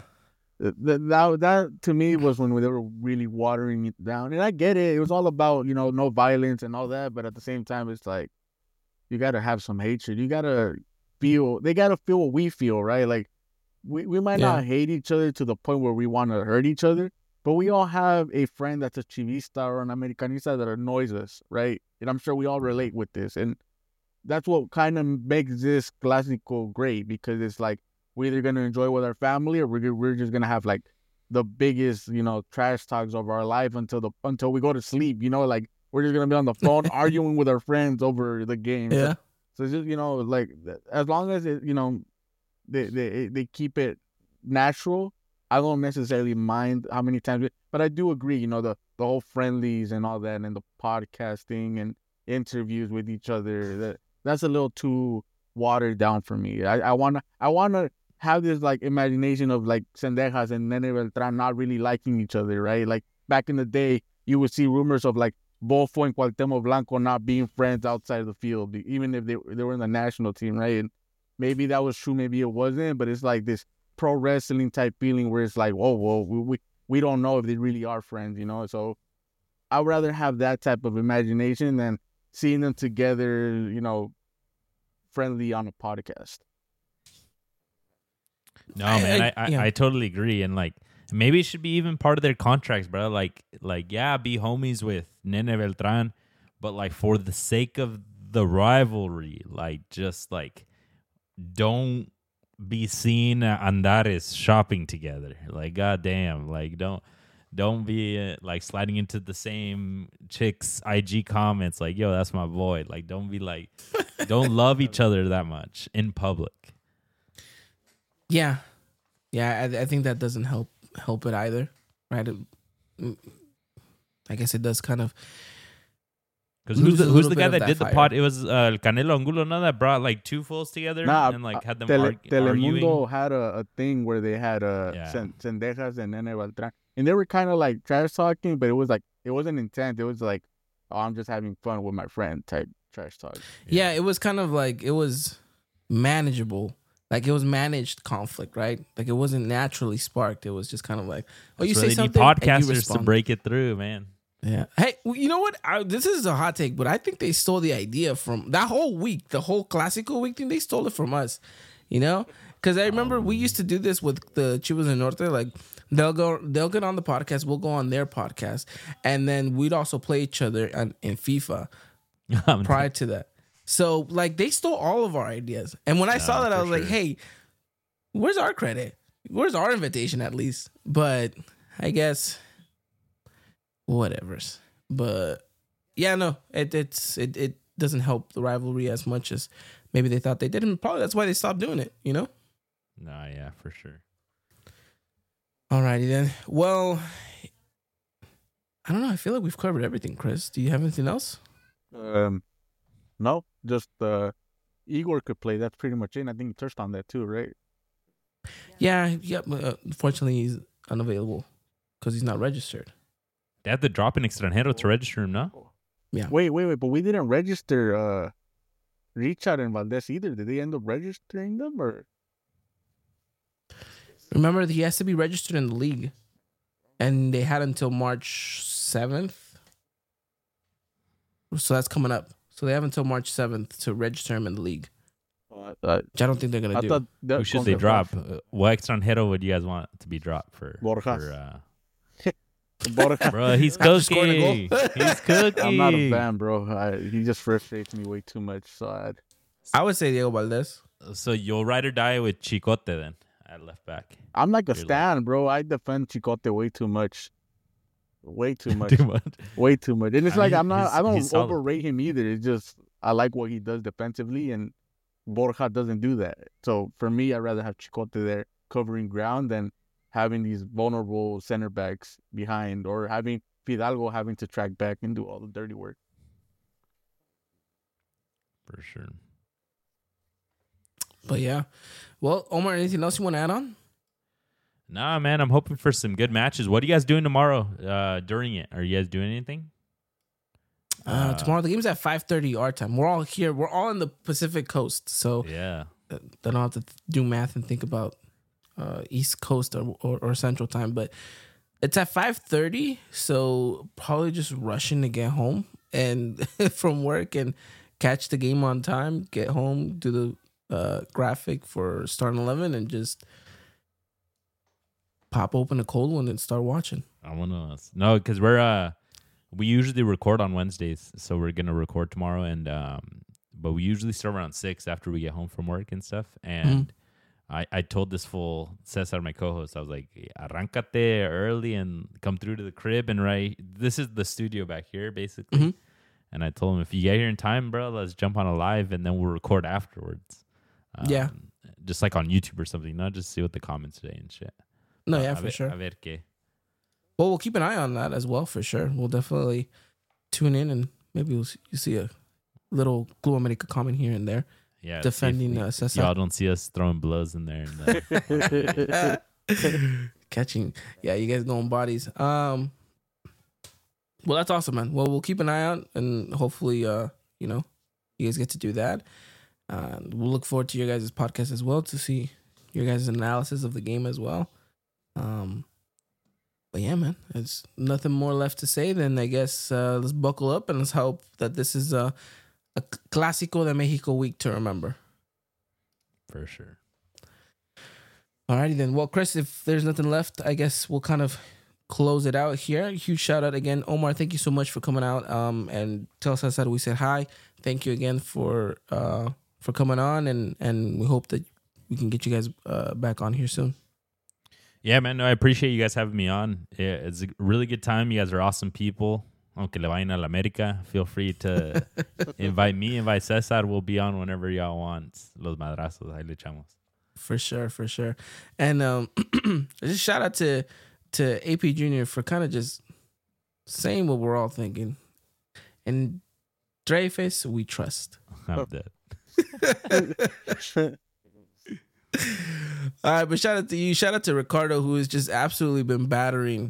That to me was when they were really watering it down, and I get it. It was all about no violence and all that, but at the same time, it's like you got to have some hatred. You got to feel. They got to feel what we feel, right? Like we might not hate each other to the point where we want to hurt each other, but we all have a friend that's a Chivista or an Americanista that annoys us, right? And I'm sure we all relate with this, and that's what kind of makes this Clásico great, because it's like we're either going to enjoy with our family, or we're just going to have like the biggest, trash talks of our life until we go to sleep, like we're just going to be on the phone arguing with our friends over the game. Yeah. So it's just, like as long as it, they keep it natural, I don't necessarily mind how many times, but I do agree, the whole friendlies and all that, and the podcasting and interviews with each other, that's a little too watered down for me. I wanna have this like imagination of like Cendejas and Nene Beltran not really liking each other, right? Like back in the day, you would see rumors of like Bofo and Cuauhtémoc Blanco not being friends outside of the field, even if they were in the national team, right? And maybe that was true, maybe it wasn't, but it's like this pro wrestling type feeling where it's like, whoa, we don't know if they really are friends, So I'd rather have that type of imagination than seeing them together, friendly on a podcast. No, man, I totally agree, and like maybe it should be even part of their contracts, bro. Like yeah, be homies with Nene Beltran, but like for the sake of the rivalry, like just like don't be seen Andares shopping together. Like goddamn, like don't be like sliding into the same chick's IG comments like, yo, that's my boy. Like don't be like don't love each other that much in public. Yeah, I think that doesn't help it either, right? I guess it does kind of. Because who's the guy that did the pod? It was Canelo Angulo, no, that brought like 2 fools together and like had them arguing. Telemundo had a thing where they had Cendejas and Nene Beltran, and they were kind of like trash talking, but it was like it wasn't intense. It was like, oh, I'm just having fun with my friend type trash talk. Yeah, it was kind of like it was manageable. Like it was managed conflict, right? Like it wasn't naturally sparked. It was just kind of like, oh, you say something, need podcasters to break it through, man. Yeah. Hey, you know what? This is a hot take, but I think they stole the idea from that whole week, the whole Clásico week thing. They stole it from us, Because I remember we used to do this with the Chivas del Norte. Like they'll get on the podcast, we'll go on their podcast, and then we'd also play each other in FIFA. prior to that. So like they stole all of our ideas. And when I saw that, I was like, hey, where's our credit? Where's our invitation at least? But I guess whatever's. But yeah, no, it doesn't help the rivalry as much as maybe they thought they did. And probably that's why they stopped doing it, you know? Nah, yeah, for sure. Alrighty then. Well, I don't know. I feel like we've covered everything, Chris. Do you have anything else? No, just Igor could play. That's pretty much it. And I think you touched on that too, right? Yeah. Unfortunately, he's unavailable because he's not registered. They had to drop an extranjero to register him, no? Yeah. Wait. But we didn't register Richard and Valdez either. Did they end up registering them or? Remember, he has to be registered in the league, and they had until March 7th. So that's coming up. So they have until March 7th to register him in the league. Which I don't think they're going to do. Who should they drop? What extranjero would you guys want to be dropped for? Borja. Bro, he's cooking. He's cooking. I'm not a fan, bro. He just frustrates me way too much. So I would say Diego Valdez. So you'll ride or die with Chicote then at left back. I'm like a stan, bro. I defend Chicote way too much. Way too much. Way too much. And it's I don't overrate him either. It's just I like what he does defensively, and Borja doesn't do that. So for me, I'd rather have Chicote there covering ground than having these vulnerable center backs behind, or having Fidalgo having to track back and do all the dirty work. For sure. But yeah. Well, Omar, anything else you want to add on? Nah, man, I'm hoping for some good matches. What are you guys doing tomorrow during it? Are you guys doing anything? Tomorrow, the game's at 5:30 our time. We're all here. We're all in the Pacific Coast. So yeah, I don't have to do math and think about East Coast or Central Time. But it's at 5:30, so probably just rushing to get home and from work and catch the game on time, get home, do the graphic for starting 11, and just pop open a cold one and start watching. I want to no, because we usually record on Wednesdays, so we're gonna record tomorrow, and but we usually start around 6 after we get home from work and stuff. And I told this fool Cesar, my co-host, I was like, "Arrancate early and come through to the crib and write." This is the studio back here, basically. And I told him, if you get here in time, bro, let's jump on a live and then we'll record afterwards. Yeah, just like on YouTube or something, not just see what the comments say and shit. No, yeah, for sure. A ver qué. Well, we'll keep an eye on that as well, for sure. We'll definitely tune in, and maybe you see a little Club America comment here and there. Yeah, defending Cesar. Y'all don't see us throwing blows in there. Catching. Yeah, you guys going bodies. Well, that's awesome, man. Well, we'll keep an eye out, and hopefully, you guys get to do that. We'll look forward to your guys' podcast as well to see your guys' analysis of the game as well. But yeah, man, there's nothing more left to say than, I guess, let's buckle up and let's hope that this is a Clásico de Mexico week to remember. For sure. Alrighty then. Well, Chris, if there's nothing left, I guess we'll kind of close it out here. Huge shout out again, Omar. Thank you so much for coming out. And tell Cesar we said hi. Thank you again for coming on, and we hope that we can get you guys back on here soon. Yeah, man. No, I appreciate you guys having me on. Yeah, it's a really good time. You guys are awesome people. Aunque le vayan a la América, feel free to invite me, invite Cesar. We'll be on whenever y'all want. Los madrazos, ahí le echamos. For sure. And just shout out to AP Jr. for kind of just saying what we're all thinking. And Dreyfus, we trust. I'm dead. All right, but shout out to you. Shout out to Ricardo, who has just absolutely been battering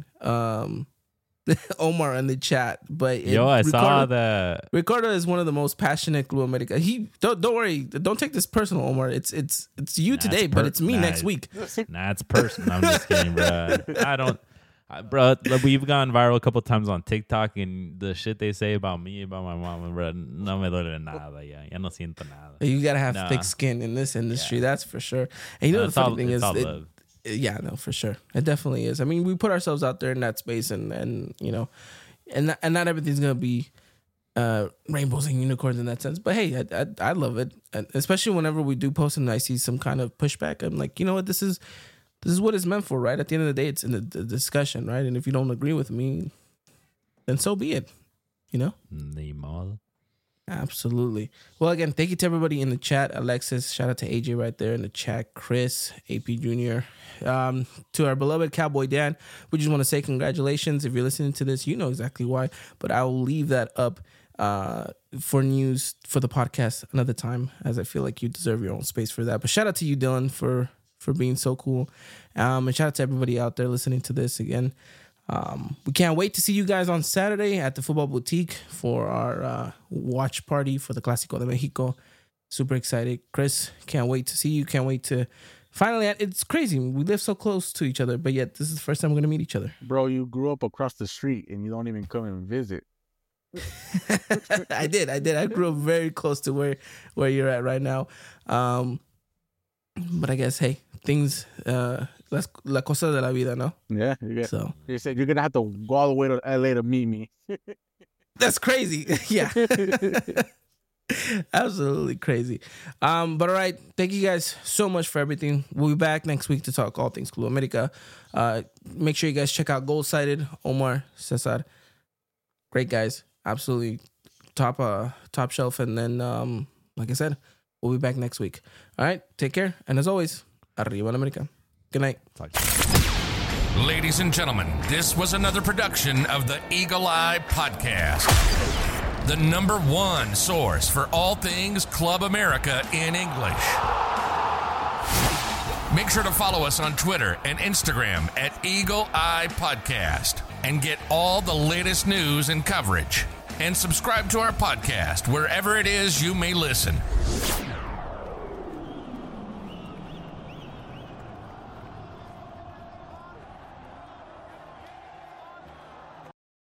Omar in the chat. But saw that. Ricardo is one of the most passionate Club America. He don't worry, don't take this personal, Omar. It's you today, but it's me next week. Nah, it's personal. I'm just kidding, bro. Bro, we've gone viral a couple times on TikTok, and the shit they say about me, about my mom, bro, no me duele nada, ya no siento nada. You gotta have thick skin in this industry, that's for sure. And the funny thing is, yeah, no, for sure, it definitely is. I mean, we put ourselves out there in that space, and not everything's gonna be rainbows and unicorns in that sense. But hey, I love it, and especially whenever we do post and I see some kind of pushback. I'm like, you know what, this is what it's meant for, right? At the end of the day, it's in the discussion, right? And if you don't agree with me, then so be it. You know? Absolutely. Well, again, thank you to everybody in the chat. Alexis, shout out to AJ right there in the chat. Chris, AP Jr. To our beloved Cowboy Dan, we just want to say congratulations. If you're listening to this, you know exactly why. But I will leave that up for news for the podcast another time, as I feel like you deserve your own space for that. But shout out to you, Dylan, for being so cool. And shout out to everybody out there listening to this again. We can't wait to see you guys on Saturday at the Football Boutique for our watch party for the Clásico de Mexico. Super excited. Chris, can't wait to see you. Can't wait to finally. It's crazy. We live so close to each other, but yet this is the first time we're going to meet each other. Bro, you grew up across the street and you don't even come and visit. I did. I grew up very close to where you're at right now. But I guess, hey, things... la cosa de la vida, no? Yeah. So you said you're gonna have to go all the way to LA to meet me. That's crazy. Yeah. Absolutely crazy. But all right, thank you guys so much for everything. We'll be back next week to talk all things Club America. Make sure you guys check out Goal Sided, Omar, Cesar. Great guys. Absolutely top shelf. And then like I said, we'll be back next week. All right, take care. And as always, Arriba la America. Good night. Ladies and gentlemen, this was another production of the Eagle Eye Podcast, the #1 source for all things Club America in English. Make sure to follow us on Twitter and Instagram at Eagle Eye Podcast and get all the latest news and coverage. And subscribe to our podcast wherever it is you may listen.